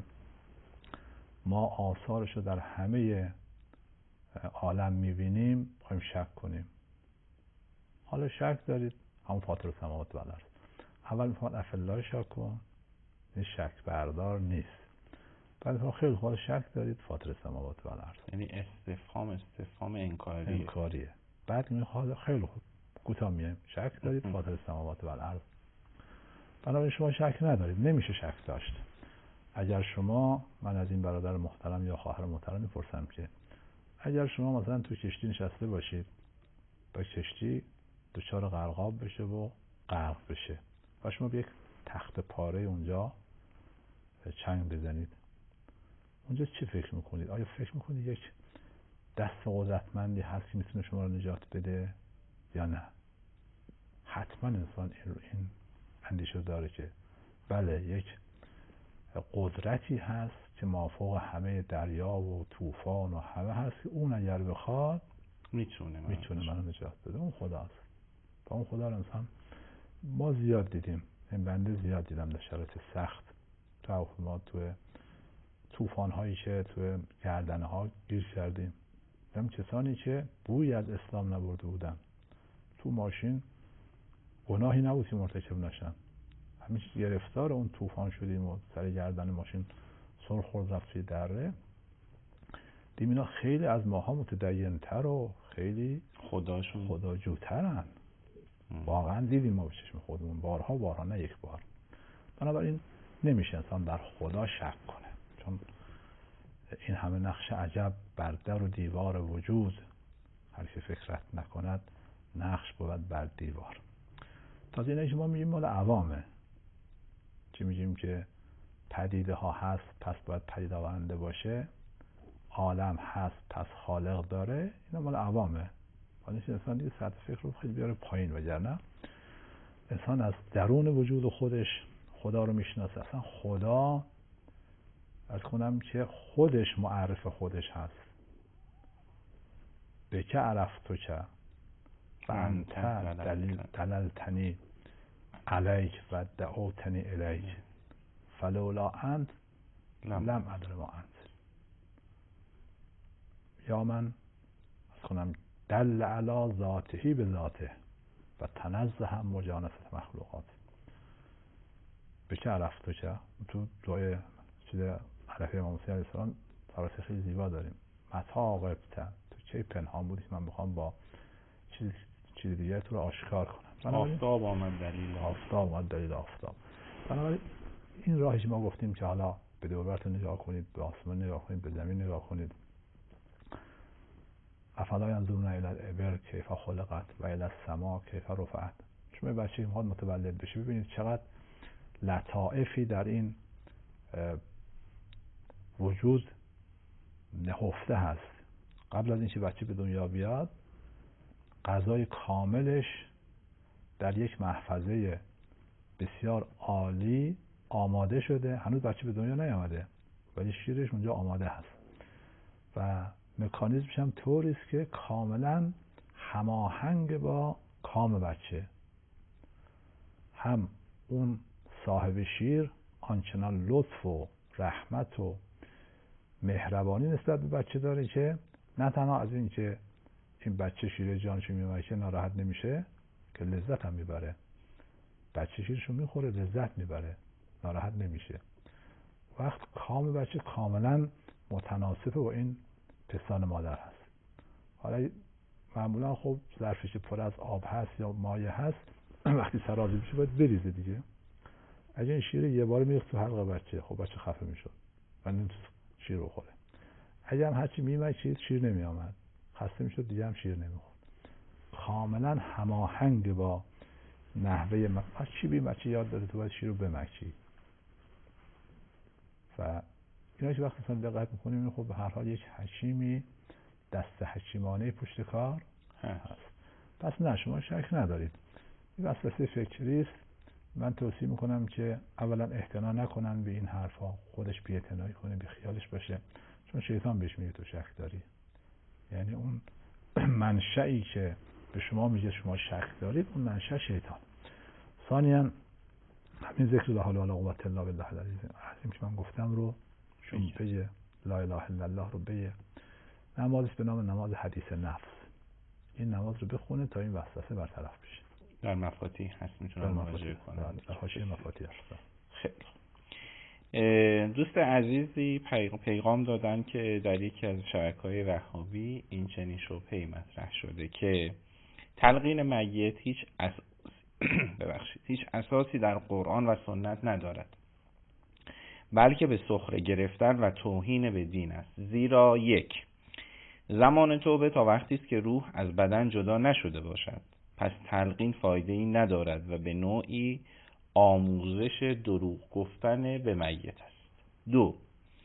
[SPEAKER 3] ما آثارش رو در همه عالم میبینیم بخوایم شک کنیم؟ حالا شک دارید، همون فاطر السماوات و الارض. اول میفهمد افالله شک کن، این شک بردار نیست. بعد میفهمد خیلی خوب شک دارید، فاطر السماوات و الارض.
[SPEAKER 2] یعنی استفهام استفهام انکاریه
[SPEAKER 3] انکاریه. بعد میخواد خیلی خوب کوتاه میایم شک دارید، فاطر السماوات و الارض. بنابراین شما شک ندارید، نمیشه شک داشت. اگر شما، من از این برادر محترم یا خواهر محترم میپرسم که اگر شما مثلا تو کشتی نشسته باشید و کشتی دچار غرقاب بشه و غرق بشه و شما به یک تخت پاره اونجا چنگ بزنید، اونجا چی فکر میکنید؟ آیا فکر میکنید یک دست قدرتمندی هست که میتونه شما رو نجات بده یا نه؟ حتما انسان این اندیشه داره که بله یک قدرتی هست که مافوق همه دریا و طوفان و همه هست که اون اگر بخواد
[SPEAKER 2] میتونه
[SPEAKER 3] میتونه منو نجات بده. اون خداست. با اون خدا رو انسان ما زیاد دیدیم، این بنده زیاد دیدم در شرایط سخت تو ما تو طوفان هایی که تو گردنه ها گیر کردیم، هم کسانی که بوی از اسلام نبرده بودن تو ماشین گناهی نبود که مرتکب نشن، همیشه گرفتار اون طوفان شدیم و سر گردن ماشین سر خورد رفت توی دره. دیم اینا خیلی از ماها متدین‌تر و خیلی
[SPEAKER 2] خداشون
[SPEAKER 3] خداجوترن. واقعا دیدیم ما به چشم خودمون بارها بارها، نه یک بار. بنابراین نمیشه انسان در خدا شک کنه، چون این همه نقش عجب بر در و دیوار وجود، هر که فکرت نکند نقش بود بر دیوار. تازه اینه که ما میگیم مال عوامه، چی میگیم که پدیده ها هست پس باید پدیده آورنده باشه، عالم هست پس خالق داره، اینا مال عوامه. حالا انسان دیگه سطح فکر رو خیلی بیاره پایین، وگرنه انسان از درون وجود خودش خدا رو میشناسه. اصلا خدا از کنم که خودش معرف خودش هست. به که عرفت تو که و انت دلیل دللتنی علیک و دعوتنی الیک فلولا انت لم ادر ما انت. یا من از کنم دل علی ذاتهی به ذاته و تنزه هم مجانست مخلوقات. به چه عرف تو چه؟ تو دعای چیز عرفه امام حسین علیه السلام طرات خیلی زیبا داریم. متا غبت، تو چه پنهان بودی که من بخوام با چیز چیز دیگه تو رو آشکار کنم.
[SPEAKER 2] آفتاب آمد دلیل
[SPEAKER 3] آفتاب آمد دلیل آفتاب. بنابراین این راهش ما گفتیم که حالا به دور براتون نگاه کنید، به آسمان نگاه کنید، به زمین نگاه کنید. افلا ینظرون الی الابل کیف خلقت و الی السماء کیف رفعت. شما بچه میخواد متولد بشه، ببینید چقدر لطائفی در این وجود نهفته هست. قبل از اینکه بچه به دنیا بیاد، غذای کاملش در یک محفظه بسیار عالی آماده شده. هنوز بچه به دنیا نیامده ولی شیرش اونجا آماده هست و مکانیزمش هم طوری است که کاملا هماهنگ با کام بچه. هم اون صاحب شیر آنچنان لطف و رحمت و مهربانی نسبت به بچه داره که نه تنها از این که این بچه شیر جانشو میمایشه ناراحت نمیشه که لذت هم میبره. بچه شیرشو میخوره لذت میبره ناراحت نمیشه. وقت کام بچه کاملا متناسب با این پستان مادر هست. حالا معمولا خب ظرفش پر از آب هست یا مایع هست، وقتی سرازیر بشه باید بریزه دیگه. اگه این شیر یه بار میریخت تو حلق بچه، خب بچه خفه میشد و نمیتونست شیر بخوره. اگه هم هرچی میمایید شیر نمیآمد، خسته میشد دیگه هم شیر نمیخورد. کاملا هماهنگ با نحوه م... از چی بی بچه یاد داده تو باید شیر رو بمکی. و اینا که وقتی مثلا دقت میکنیم خب به هر حال یک حکیمی دست حکیمانه پشت کار هست. پس نه شما شک ندارید این وسوسه فکری است. من توصیه میکنم که اولا احتنا نکنن به این حرفا، خودش بی اعتنایی کنه، بی خیالش باشه، چون شیطان بهش میگه تو شک داری. یعنی اون منشئی که به شما میگه شما شک دارید اون منشأ شیطان. ثانیاً همین ذکر لا حول ولا قوة الا بالله العظیم که من گفتم رو شما بگه، لا اله الا الله رو بگه. نمازی به نام نماز حدیث نفس. این نماز رو بخونه تا این وسوسه برطرف بشه.
[SPEAKER 2] در مفاتیح هست میتونم مراجعه کنم.
[SPEAKER 3] در حاشیه مفاتیح هست.
[SPEAKER 2] خیلی دوست عزیزی پیغام دادن که در یکی از شبکه‌های وهابی این چنین شبهه‌ای مطرح شده که تلقین میت هیچ اساسی ببخشید هیچ اساسی در قرآن و سنت ندارد، بلکه به سخره گرفتن و توهین به دین است. زیرا یک، زمان توبه تا وقتی است که روح از بدن جدا نشده باشد، پس تلقین فایده‌ای ندارد و به نوعی آموزش دروغ گفتن به میت است. دو،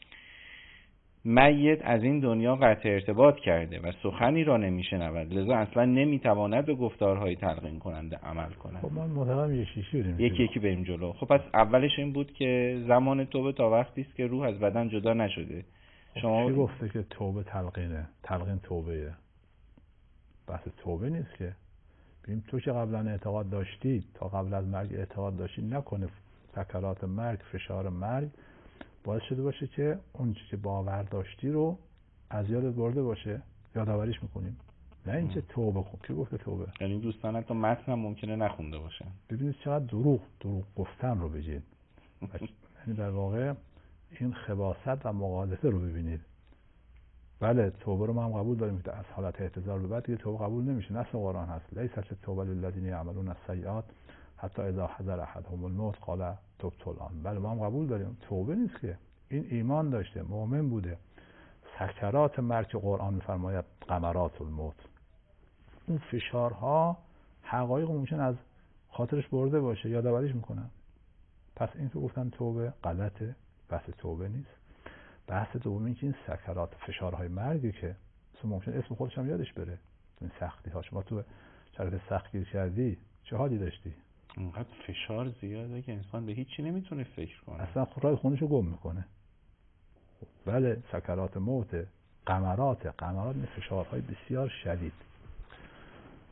[SPEAKER 2] میت از این دنیا قطع ارتباط کرده و سخنی را نمیشنود، لذا اصلا نمیتواند به گفتارهای تلقین کننده عمل کند.
[SPEAKER 3] خب ما مدام یکی شیریم
[SPEAKER 2] یکی یکی بریم جلو. خب پس اولش این بود که زمان توبه تا وقتی است که روح از بدن جدا نشده.
[SPEAKER 3] خب
[SPEAKER 2] شما
[SPEAKER 3] کی گفته که توبه تلقینه؟ تلقین توبهه. بحث توبه نیست که. ببین تو که قبلا اعتقاد داشتی، تا قبل از مرگ اعتقاد داشتی، نکنه سکرات مرگ، فشار مرگ باعث شده باشه که اون چیزی که باور داشتی رو از یادت برده باشه، یادآوریش میکنیم. نه اینکه توبه کن. کی گفته توبه؟
[SPEAKER 2] یعنی دوستان حتی متن هم ممکنه نخونده باشن.
[SPEAKER 3] ببینید چقدر دروغ دروغ گفتن رو بگید. یعنی در واقع این خباثت و مغالطه رو ببینید. بله توبه رو ما هم قبول داریم که از حالت اعتذار به بعد دیگه توبه قبول نمیشه. نص قرآن هست لیست التوبه للذین یعملون السیئات حتی اذا حضر احدهم الموت قال تبت الان. بله ما هم قبول داریم. توبه نیست که. این ایمان داشته، مؤمن بوده. سکرات مرگ قرآن میفرماید غمرات الموت، اون فشارها حقایق ممکن از خاطرش برده باشه، یادآوریش میکنن. پس این که گفتن توبه غلطه، بحث توبه نیست. بحث دوم این که این سکرات فشارهای مرگی که ممکن اسم خودش هم یادش بره، این سختی ها. شما تو شرایط سخت گیر کردی چه حالی داشتی؟
[SPEAKER 2] اینقدر فشار زیاده که انسان به هیچی نمیتونه فکر کنه،
[SPEAKER 3] اصلا راه خونش رو گم میکنه. بله سکرات موت، غمرات غمرات این فشارهای بسیار شدید.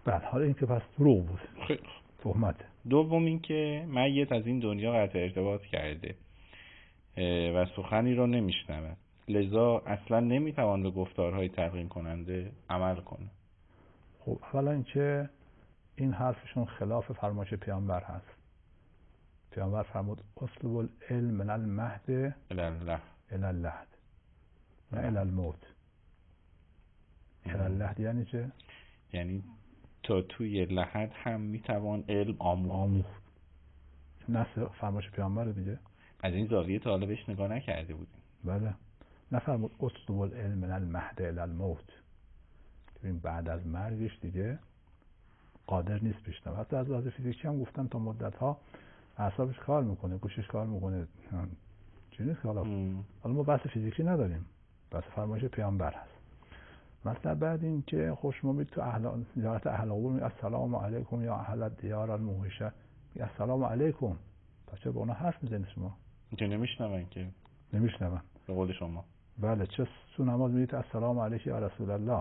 [SPEAKER 3] بله، حالا این که پس دروغ بود،
[SPEAKER 2] خیلی
[SPEAKER 3] تهمت.
[SPEAKER 2] دوم این که میت از این دنیا قطع ارتباط کرده و سخنی رو نمیشنود، لذا اصلا نمیتوان به گفتارهای تلقین کننده عمل کنه.
[SPEAKER 3] خب اولا اینکه این حرفشون خلاف فرمایش پیامبر هست. پیامبر فرمود اطلب العلم من المهد
[SPEAKER 2] الی الله
[SPEAKER 3] الی اللحد، نه الی الموت. الی اللحد یعنی چه؟
[SPEAKER 2] یعنی تا توی لحد هم میتوان علم آموخت.
[SPEAKER 3] آموخت. نص فرمایش پیامبر دیگه.
[SPEAKER 2] از این زاویه تا حالا بهش نگاه نکرده بودیم.
[SPEAKER 3] بله، نفرمود اطلب العلم من المهد الی الموت. ببین بعد از مرگش دیگه قادر نیست بشنوه. حتی از لحاظ فیزیکی هم گفتن تا مدت ها اعصابش کار میکنه، گوشش کار میکنه، چی نیست که حالا حالا ما بحث فیزیکی نداریم، بحث فرمایش پیامبر هست. مثلا بعد این که خوش ما تو اهل زیارت اهل قبور می السلام علیکم یا اهل دیار الموحشه، می السلام علیکم. پس چرا با اونا حرف میزنید شما؟
[SPEAKER 2] که نمیشنون که
[SPEAKER 3] نمیشنون
[SPEAKER 2] به قول شما.
[SPEAKER 3] بله، چه تو نماز میگید السلام علیک یا رسول الله.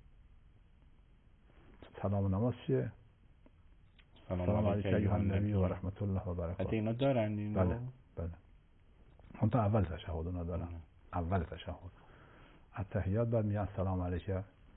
[SPEAKER 3] سلام نماز چیه؟ سلام علیک ایها النبی و رحمت الله و برکاته.
[SPEAKER 2] حتی اینا دارن اینو؟
[SPEAKER 3] بله بله، اون تا اول تشهد اونا دارن. اول تشهد التحیات بعد میگن سلام علیک،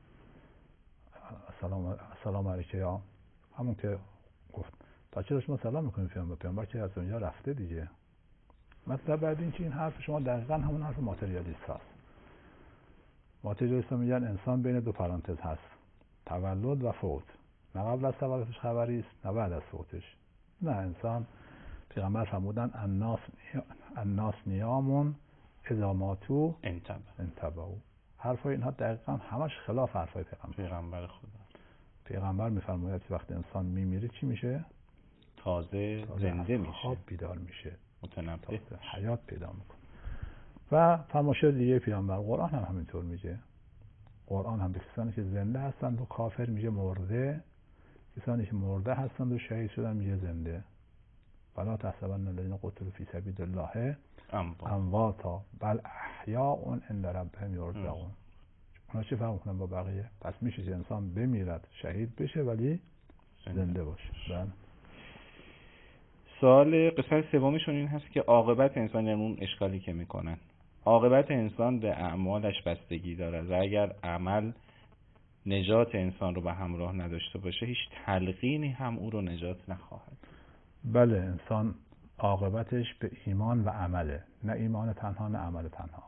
[SPEAKER 3] سلام سلام علیک یا همون که گفت. تا چرا شما سلام میکنید پیامبر؟ پیامبر که از دنیا رفته دیگه. مثلا بعد این که این حرف شما دقیقاً همون حرف ماتریالیست هست. ماتریالیست میگن انسان بین دو پرانتز هست، تولد و فوت. نه قبل از تولدش خبری است، نه بعد از فوتش. نه، انسان پیغمبر فرمودن الناس الناس نیامون اذا ماتوا انتبهوا. حرفای اینها دقیقاً همش خلاف حرفای پیغمبر.
[SPEAKER 2] پیغمبر خدا.
[SPEAKER 3] پیغمبر میفرماید وقتی انسان میمیره چی میشه؟
[SPEAKER 2] تازه, تازه زنده میشه،
[SPEAKER 3] خواب بیدار میشه،
[SPEAKER 2] متنبه،
[SPEAKER 3] حیات پیدا میکنه. و فرمایش دیگه پیغمبر قرآن هم همینطور میگه. قرآن هم به کسانی که زنده هستند و کافر میگه مرده، کسانی که مرده هستند و شهید شدن میگه زنده. فلا تحسبن الذين قتلوا في سبيل الله امواتا بل احیاء عند ربهم یرزقون. اونا چه فرق میکنن با بقیه؟ پس میشه که انسان بمیرد، شهید بشه، ولی زنده باشه. بله.
[SPEAKER 2] سوال قسمت سومشون این هست که عاقبت انسان، یعنی اون اشکالی که میکنن، عاقبت انسان به اعمالش بستگی دارد و اگر عمل نجات انسان رو به همراه نداشته باشه هیچ تلقینی هم او رو نجات نخواهد.
[SPEAKER 3] بله، انسان عاقبتش به ایمان و عمله، نه ایمان تنها نه عمل تنها.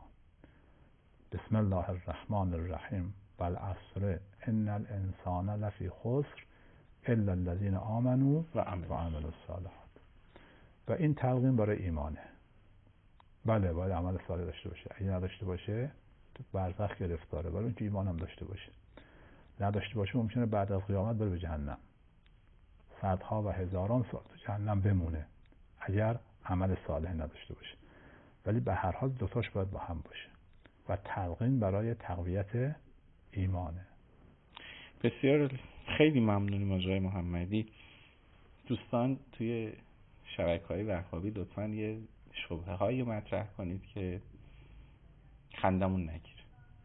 [SPEAKER 3] بسم الله الرحمن الرحیم والعصر ان الانسان لفی خسر الا الذين آمنوا و عملوا الصالحات. و این تلقین برای ایمانه. بله، باید عمل صالح داشته باشه. اگه نداشته باشه تو برزخ گرفتاره. ولی اینکه ایمان هم داشته باشه. نداشته باشه ممکنه بعد از قیامت بره به جهنم، صدها و هزاران سال تو جهنم بمونه اگر عمل صالح نداشته باشه. ولی به هر حال دوتاش باید با هم باشه و تلقین برای تقویت ایمانه.
[SPEAKER 2] بسیار خیلی ممنونیم آقای محمدی. دوستان توی شبکه‌های وهابی لطفاً یه شبهه هایی مطرح کنید که خندمون نگیره.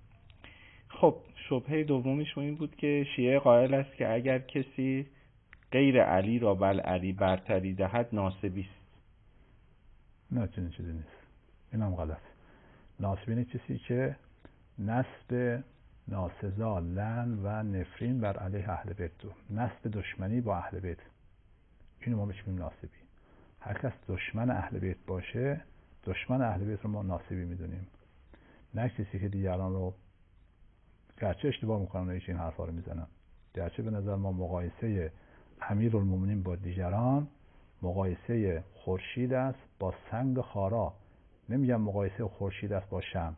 [SPEAKER 2] خب شبهه دومیش این بود که شیعه قائل است که اگر کسی غیر علی را بل علی برتری دهد ناسبی است.
[SPEAKER 3] نه، چنین چیزی نیست. این هم غلط. ناسبی نیست کسی که نسب ناسزا، لعن و نفرین بر علیه اهل بیت دو، نسب دشمنی با اهل بیت، اینو ما بهش میگیم ناسبی. هر کس دشمن اهل بیت باشه، دشمن اهل بیت رو ما ناسبی میدونیم. نه کسی که دیگران رو، گرچه اشتباه میکنن و این حرفا رو میزنن، گرچه به نظر ما مقایسه امیرالمومنین با دیگران مقایسه خورشید است با سنگ خارا. نمیگم مقایسه خورشید است با شمع،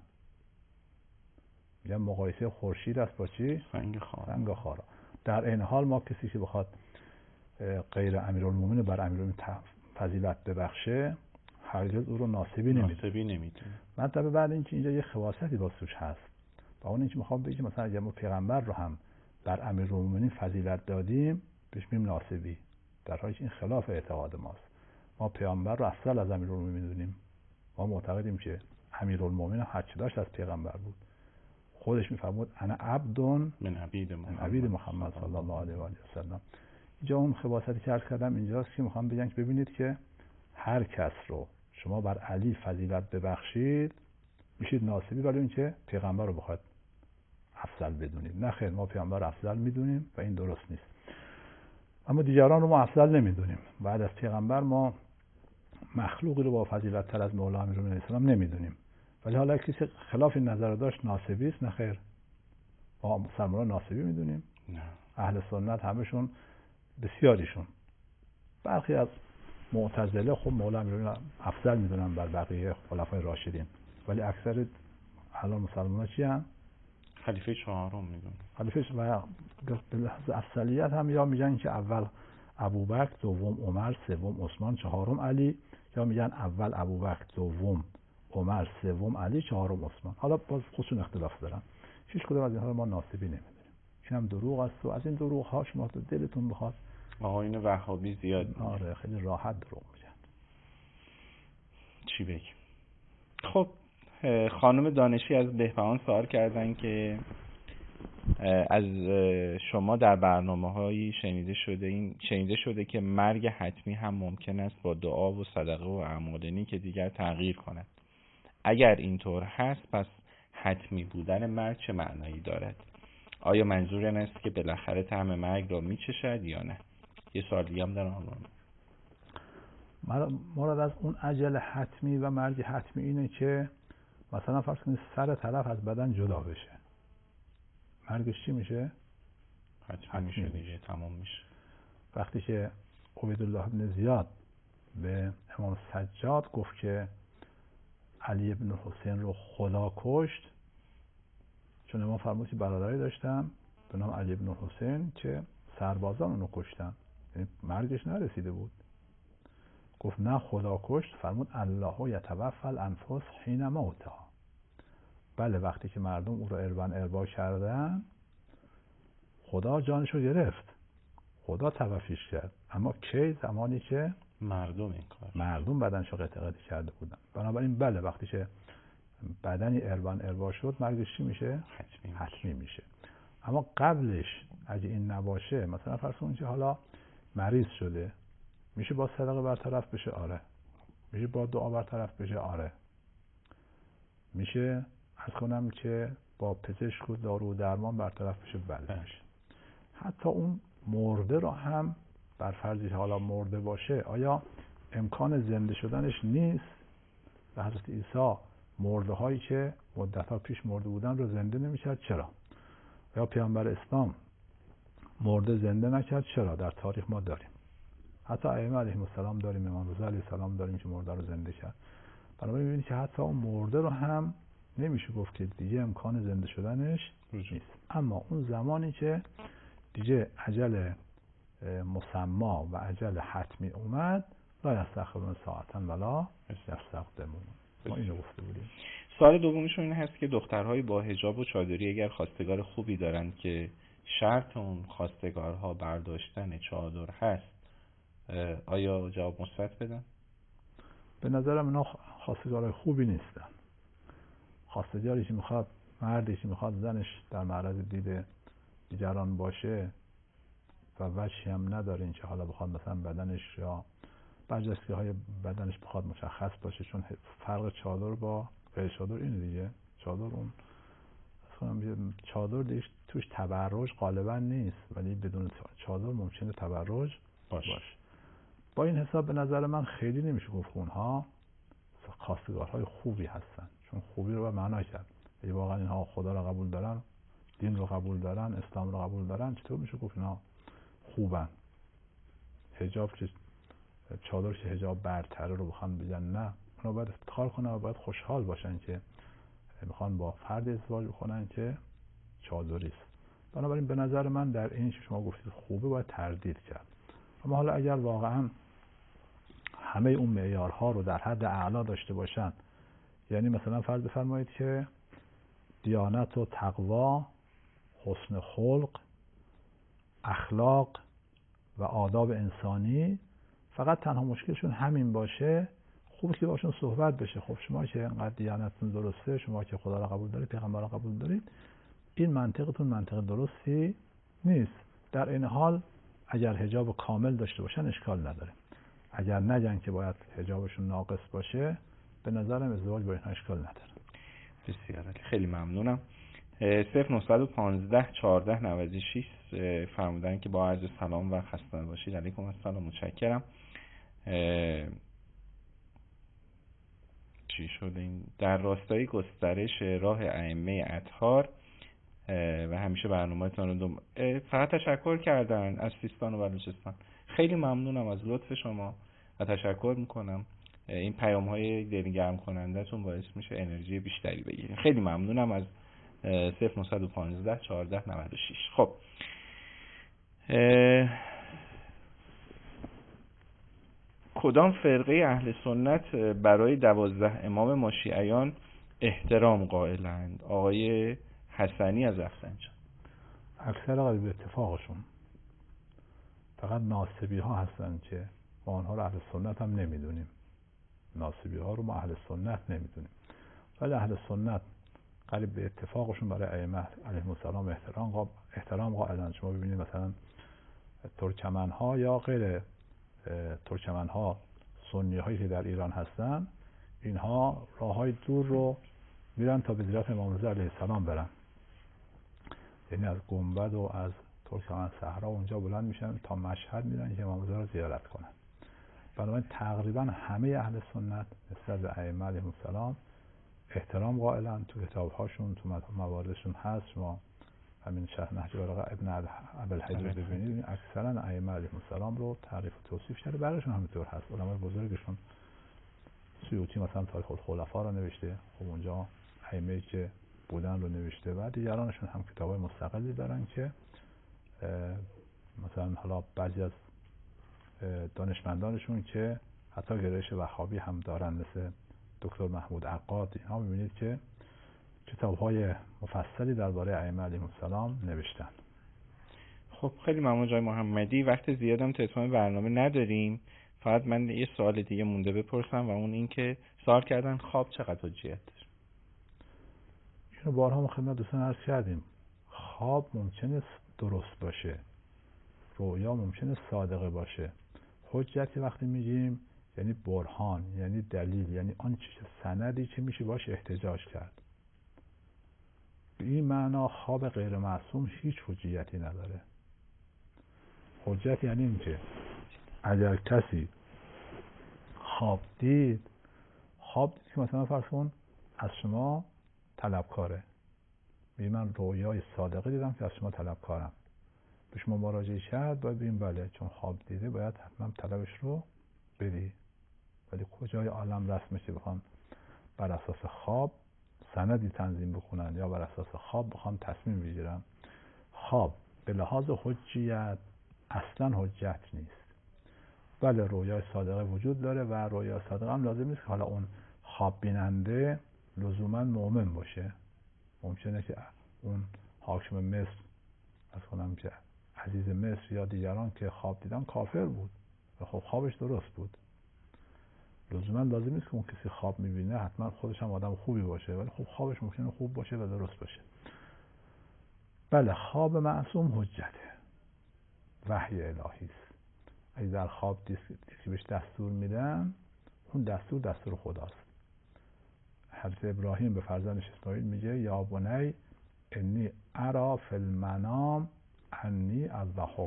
[SPEAKER 3] میگم مقایسه خورشید است با چی؟
[SPEAKER 2] سنگ خارا.
[SPEAKER 3] سنگ خارا. در این حال ما کسی که بخواد غیر امیرالمومنین بر امیرالمومنین فضیلت ببخشه هرگز او رو ناسبی نمیدونه.
[SPEAKER 2] ناسبی نمیدونه.
[SPEAKER 3] مطلب بعد این که اینجا یه خواصتی با سوش هست. با اون اینکه میخوام بگم مثلا اگه ما پیغمبر رو هم بر امیرالمومنین فضیلت دادیم بهش میگیم ناسبی، در حالی که این خلاف اعتقاد ماست. ما پیغمبر رو افضل از امیرالمومنین میدونیم. ما معتقدیم که امیرالمومنین هر چه داشت از پیغمبر بود. خودش میفرمود انا عبدون
[SPEAKER 2] من عبید محمد,
[SPEAKER 3] من عبید محمد صلی الله علیه و آله و سلم. اینجا اون خباستی که عرض کردم اینجاست که میخوام بگم که ببینید که هر کس رو شما بر علی فضیلت ببخشید میشید ناسبی، ولی اینکه پیغمبر رو بخواد افضل بدونید. نه خیر، ما پیغمبر رو افضل میدونیم و این درست نیست، اما دیگران رو ما افضل نمیدونیم. بعد از پیغمبر ما مخلوقی رو با فضیلت تر از مولا امیرالمومنین علیه السلام نمیدونیم. ولی حالا کسی خلاف این نظر داشت ناسبی است. نه خیر، ما مسلمانان ناسبی میدونیم.
[SPEAKER 2] نه.
[SPEAKER 3] اهل سنت همشون بسیاریشون، برخی از معتزله خب مولا امیرالمومنین افضل میدونن بر بقیه خلفای راشدین، ولی اکثر الان مسلمانان چی هم؟
[SPEAKER 2] خلیفه چهارم میدونن.
[SPEAKER 3] خلیفه و به لحاظ افضلیت هم یا میگن که اول ابوبکر، دوم عمر، سوم عثمان، چهارم علی، یا میگن اول ابوبکر، دوم عمر، سوم علی، چهارم عثمان. حالا باز خودشون اختلاف دارن. هیچ کدوم از اینها رو ما ناسبی نمیدونیم. این هم دروغ است و از این دروغ ها شما تو دلتون بخواد
[SPEAKER 2] آقایون وهابی زیاد میگن.
[SPEAKER 3] آره خیلی راحت دروغ میگن.
[SPEAKER 2] چی بگیم؟ خب خانم دانشی از بهبهان سوال کردن که از شما در برنامه‌هایی شنیده شده این شنیده شده که مرگ حتمی هم ممکن است با دعا و صدقه و اعمال نیک که دیگر تغییر کند. اگر اینطور هست پس حتمی بودن مرگ چه معنایی دارد؟ آیا منظور این است که بالاخره طعم مرگ را میچشد یا نه؟ یه سوال دیگه هم دارم.
[SPEAKER 3] مراد از اون اجل حتمی و مرگ حتمی اینه که مثلا فرض کنید سر طرف از بدن جدا بشه، مرگش چی میشه؟
[SPEAKER 2] حتمی, حتمی میشه دیگه، تمام میشه.
[SPEAKER 3] وقتی که عبیدالله بن زیاد به امام سجاد گفت که علی بن حسین رو خدا کشت، چون امام فرمود که برادری داشتم به نام علی بن حسین که سربازان اونو کشتن، یعنی مرگش نرسیده بود. گفت نه خدا کشت. فرمود الله یتوفی الانفس حین موتها. بله، وقتی که مردم او رو اربن اربا کردن خدا جانش رو گرفت، خدا توفیش کرد. اما کی؟ زمانی که
[SPEAKER 2] مردم این کار
[SPEAKER 3] مردم بدنش رو قطع قطع کرده بودن. بنابراین بله، وقتی که بدنی اربن اربا شد مرگش چی میشه؟
[SPEAKER 2] حتمی,
[SPEAKER 3] حتمی میشه. اما قبلش اگه این نباشه، مثلا فرض کنید که حالا مریض شده، میشه با صدقه برطرف بشه؟ آره. میشه با دعا برطرف بشه؟ آره. میشه از کنم که با پزشک و دارو و درمان برطرف بشه؟ بله میشه. حتی اون مرده رو هم بر فرضی که حالا مرده باشه، آیا امکان زنده شدنش نیست؟ به حضرت عیسی مرده هایی که مدت ها پیش مرده بودن رو زنده نمی‌کرد؟ چرا؟ یا پیامبر اسلام مرده زنده نکرد؟ چرا؟ در تاریخ ما داریم. حتی ائمه علیهم السلام داریم، امام رضا علیه السلام داریم که مرده رو زنده کرد. بنابراین می‌بینید که حتی اون مرده رو هم نمیشه گفت که دیگه امکان زنده شدنش نیست. اما اون زمانی که دیگه اجل مسما و اجل حتمی اومد، لا یستأخرون ساعتا ولا یستقدمون. ما اینو گفته بودیم.
[SPEAKER 2] سوال دومشون این هست که دخترهای با حجاب و چادری اگر خواستگار خوبی دارند که شرط اون خواستگارها برداشتن چادر هست، آیا جواب مثبت بدن؟
[SPEAKER 3] به نظرم اینا خواستگارهای خوبی نیستن. خواستگاری که میخواد مردی که میخواد زنش در معرض دید دیگران باشه و وجهی هم نداره این که حالا بخواد مثلا بدنش یا برجستگی های بدنش بخواد مشخص باشه، چون فرق چادر با غیر چادر اینه دیگه. چادر اون چادر دیگه توش تبرج غالبا نیست، ولی بدون چادر ممکنه تبرج باشه. باش. با این حساب به نظر من خیلی نمیشه گفت اونها خواستگارهای خوبی هستن، چون خوبی رو به معنا کرد. اگه واقعا اینها خدا رو قبول دارن، دین رو قبول دارن، اسلام رو قبول دارن، چطور میشه گفت اینا خوبن؟ حجاب که چادر که حجاب برتره رو بخوان بگن نه، اونا باید افتخار کنن و باید خوشحال باشن که میخوان با فرد ازدواج بکنن که چادری است. بنابراین به نظر من در این که شما گفتید خوبه باید تردید کرد. اما حالا اگر واقعا همه اون معیارها رو در حد اعلا داشته باشن، یعنی مثلا فرض بفرمایید که دیانت و تقوا، حسن خلق، اخلاق و آداب انسانی، فقط تنها مشکلشون همین باشه، خوبه که باشون صحبت بشه. خب شما که انقدر دیانتتون درسته، شما که خدا را قبول دارید، پیغمبر را قبول دارید، این منطقتون منطق درستی نیست. در این حال اگر حجاب کامل داشته باشن اشکال نداره، اگر نگن که باید حجابشون ناقص باشه، به نظرم ازدواج با اینها اشکال نداره.
[SPEAKER 2] بسیار عالی، خیلی ممنونم. صفر نهصد و پانزده چهارده نود و شش فرمودن که با عرض سلام و خسته نباشید. علیکم السلام، متشکرم. چی شد این؟ در راستای گسترش راه ائمه اطهار و همیشه برنامه‌تون رو دم... فقط تشکر کردن از سیستان و بلوچستان. خیلی ممنونم از لطف شما و تشکر میکنم. این پیام های دلگرم کننده تون باعث میشه انرژی بیشتری بگیریم. خیلی ممنونم از صفر نهصد و پانزده چهارده نود و شش. خب کدام فرقه اهل سنت برای دوازده امام ما شیعیان احترام قائلند؟ آقای حسنی از رفسنجان.
[SPEAKER 3] اکثر قضیه به اتفاقشون، فقط ناصبی ها هستن که ما آنها رو اهل سنت هم نمیدونیم. ناصبی ها رو ما اهل سنت نمیدونیم، ولی اهل سنت قریب به اتفاقشون برای ائمه علیهم السلام احترام قا... احترام قائلند. شما ببینید مثلا ترکمن ها یا غیر ترکمن ها، سنی هایی که در ایران هستن، اینها راه های دور رو میرن تا به زیارت امام رضا علیه السلام برن، یعنی از گنبد و از ترکمن صحرا اونجا بلند میشن تا مشهد میرن که امام رضا رو زیارت کنن. بنابراین تقریبا همه اهل سنت نسبت به ائمه علیهم السلام احترام قائلن. تو کتاب‌هاشون، تو مواردشون هست. شما همین شرح نهج البلاغه ابن ابوالحیث رو ببینید، اکثرا ائمه علیهم السلام رو تعریف و توصیف کرده. برایشون همینطور هست. علمای بزرگشون، سیوطی مثلا تاریخ الخلفاء رو نوشته، خب اونجا ائمه‌ای که بودن رو نوشته، و دیگرانشون هم کتابای مستقلی دارن که مثلا حالا بعضی از دانشمندانشون که حتی گرایش وهابی هم دارن، مثل دکتر محمود عقاد، اینها می‌بینید که کتاب‌های مفصلی درباره ائمه علیهم السلام نوشتن.
[SPEAKER 2] خب خیلی ممنون جای محمدی. وقت زیادم تا اتمام برنامه نداریم. فقط من یه سوال دیگه مونده بپرسم و اون این که سوال کردن خواب چقدر حجیت داره؟
[SPEAKER 3] اینو بارها ما خدمت دوستان عرض کردیم. خواب ممکنه درست باشه، رویا ممکنه صادقه باشه. حجتی وقتی میگیم یعنی برهان، یعنی دلیل، یعنی آن چیز سندی که میشه باش احتجاج کرد. به این معنا خواب غیر معصوم هیچ حجیتی نداره. حجت یعنی این که اگر کسی خواب دید، خواب دید که مثلا فرض کن از شما طلبکاره، میگه من رویای صادقه دیدم که از شما طلبکارم، به شما مراجعه کرد، باید بگیم بله، چون خواب دیده باید حتما طلبش رو بدی. ولی کجای عالم رسمه که بخوان بر اساس خواب سندی تنظیم بکنن یا بر اساس خواب بخوان تصمیم بگیرن؟ خواب به لحاظ حجیت اصلا حجت نیست. بله رویای صادقه وجود داره و رویای صادقه هم لازم نیست که حالا اون خواب بیننده لزوما مؤمن باشه. ممکنه که اون حاکم مصر، از کنم که عزیز مصر یا دیگران که خواب دیدن کافر بود و خب خوابش درست بود. لزوما لازم نیست که اون کسی خواب میبینه حتما خودش هم آدم خوبی باشه، ولی خب خوابش ممکنه خوب باشه و درست باشه. بله خواب معصوم حجته، وحی الهی است. اگه در خواب دیدی که بهش دستور میدن، اون دستور دستور خداست. حضرت ابراهیم به فرزندش اسماعیل میگه یا بنی انی ارا فی المنام انی اذبحک،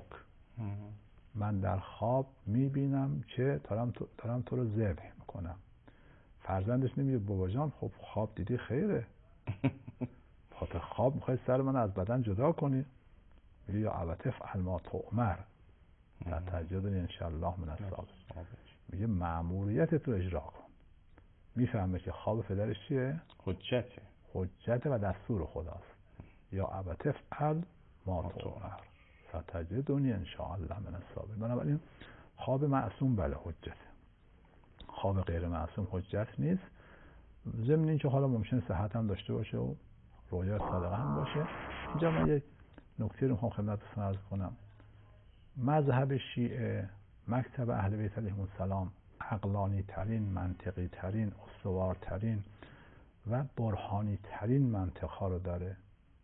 [SPEAKER 3] من در خواب میبینم که دارم تو, دارم تو رو ذبح میکنم. فرزندش نمیگه بابا جان خب خواب دیدی خیره، خاطر خواب میخوای سر من از بدن جدا کنی؟ میگه یا ابت افعل ما تؤمر ستجدنی ان شاء الله من الصابرین. میگه مأموریت تو اجرا کن. میفهمه که خواب پدرش چیه؟
[SPEAKER 2] حجته.
[SPEAKER 3] حجته و دستور خداست. یا ابت افعل ما تؤمر ستجدنی ان شاء الله من الصابرین. بنابراین خواب معصوم بله حجته، خواب غیر معصوم حجت نیست. ضمن این که حالا ممکنه صحت هم داشته باشه و رویا صادقه هم باشه. اینجا من یک نکته رو میخوام خدمتتون عرض کنم. مذهب شیعه، مکتب اهل بیت علیهم السلام عقلانی ترین، منطقی ترین، استوارترین و برهانی ترین منطق ها رو داره.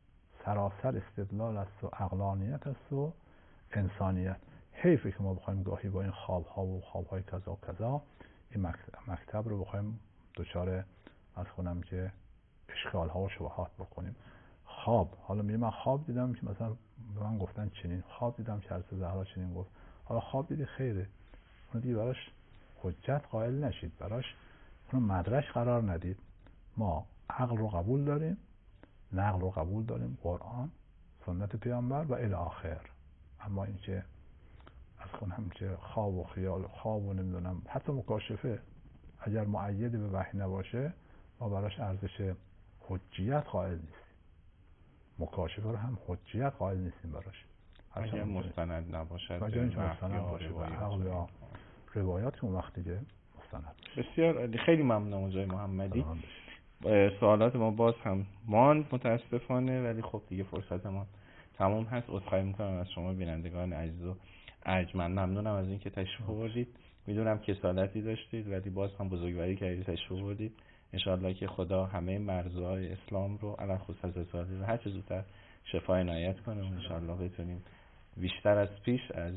[SPEAKER 3] سراسر استدلال است و عقلانیت است و انسانیت. حیفه که ما بخوایم گاهی با این خواب ها و خواب های کذا و کذا این مکتب رو بخوایم دچار از کنم که اشکال ها و شبهات بکنیم. خواب، حالا میگه من خواب دیدم که مثلا به من گفتن چنین، خواب دیدم که حضرت زهرا چنین گفت. حالا خواب دیدی خیره، اون دیگه براش حجت قائل نشید، براش اون مدرک قرار ندید. ما عقل رو قبول داریم، نقل رو قبول داریم، قرآن، سنت پیامبر و الی آخر. اما اینکه از کنم که خواب و خیال خواب و نمیدونم حتی مکاشفه اگر مؤید به وحی نباشه ما براش ارزش حجیت قائل نیستیم. مکاشفه رو هم حجیت قائل نیستیم براش.
[SPEAKER 2] اگر مستند نباشد،
[SPEAKER 3] اگر مستند باشه و عقل یا روایات اون وقتی که مستند.
[SPEAKER 2] بسیار خیلی ممنونم جای محمدی. سوالات ما باز هم مان متاسفانه، ولی خب دیگه فرصت ما تمام هست. عذرخواهی میکنم از شما بینندگان عزیز و ارجمند. ممنونم از اینکه تشریف آوردید. میدونم کسالتی داشتید ولی باز هم بزرگواری کردید، تشریف آوردید. انشاءالله که خدا همه مرزهای اسلام رو علی خصوص حضرت علی رو هر چه زودتر شفا عنایت کنه و انشاءالله بتونیم بیشتر از پیش از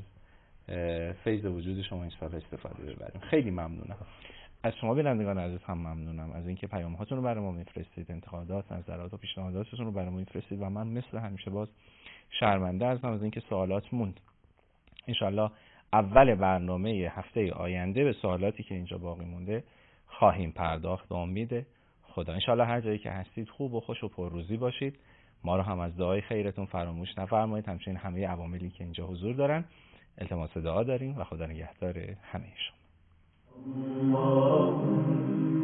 [SPEAKER 2] فیض وجود شما انشاءالله استفاده ببریم. خیلی ممنونم از شما بینندگان عزیز. هم ممنونم از اینکه پیام هاتون رو برای ما میفرستید، انتقادات، نظرات و پیشنهاداتتون رو برای ما میفرستید و من مثل همیشه باز شرمنده هستم از اینکه سوالات موند. انشاءالله اول برنامه هفته آینده به سوالاتی که اینجا باقی مونده خواهیم پرداخت به امید خدا. انشاءالله هر جایی که هستید خوب و خوش و پرروزی باشید. ما رو هم از دعای خیرتون فراموش نفرمایید. همچنین همه عواملی که اینجا حضور دارن التماس دعا داریم و خدا نگهدار همه شما.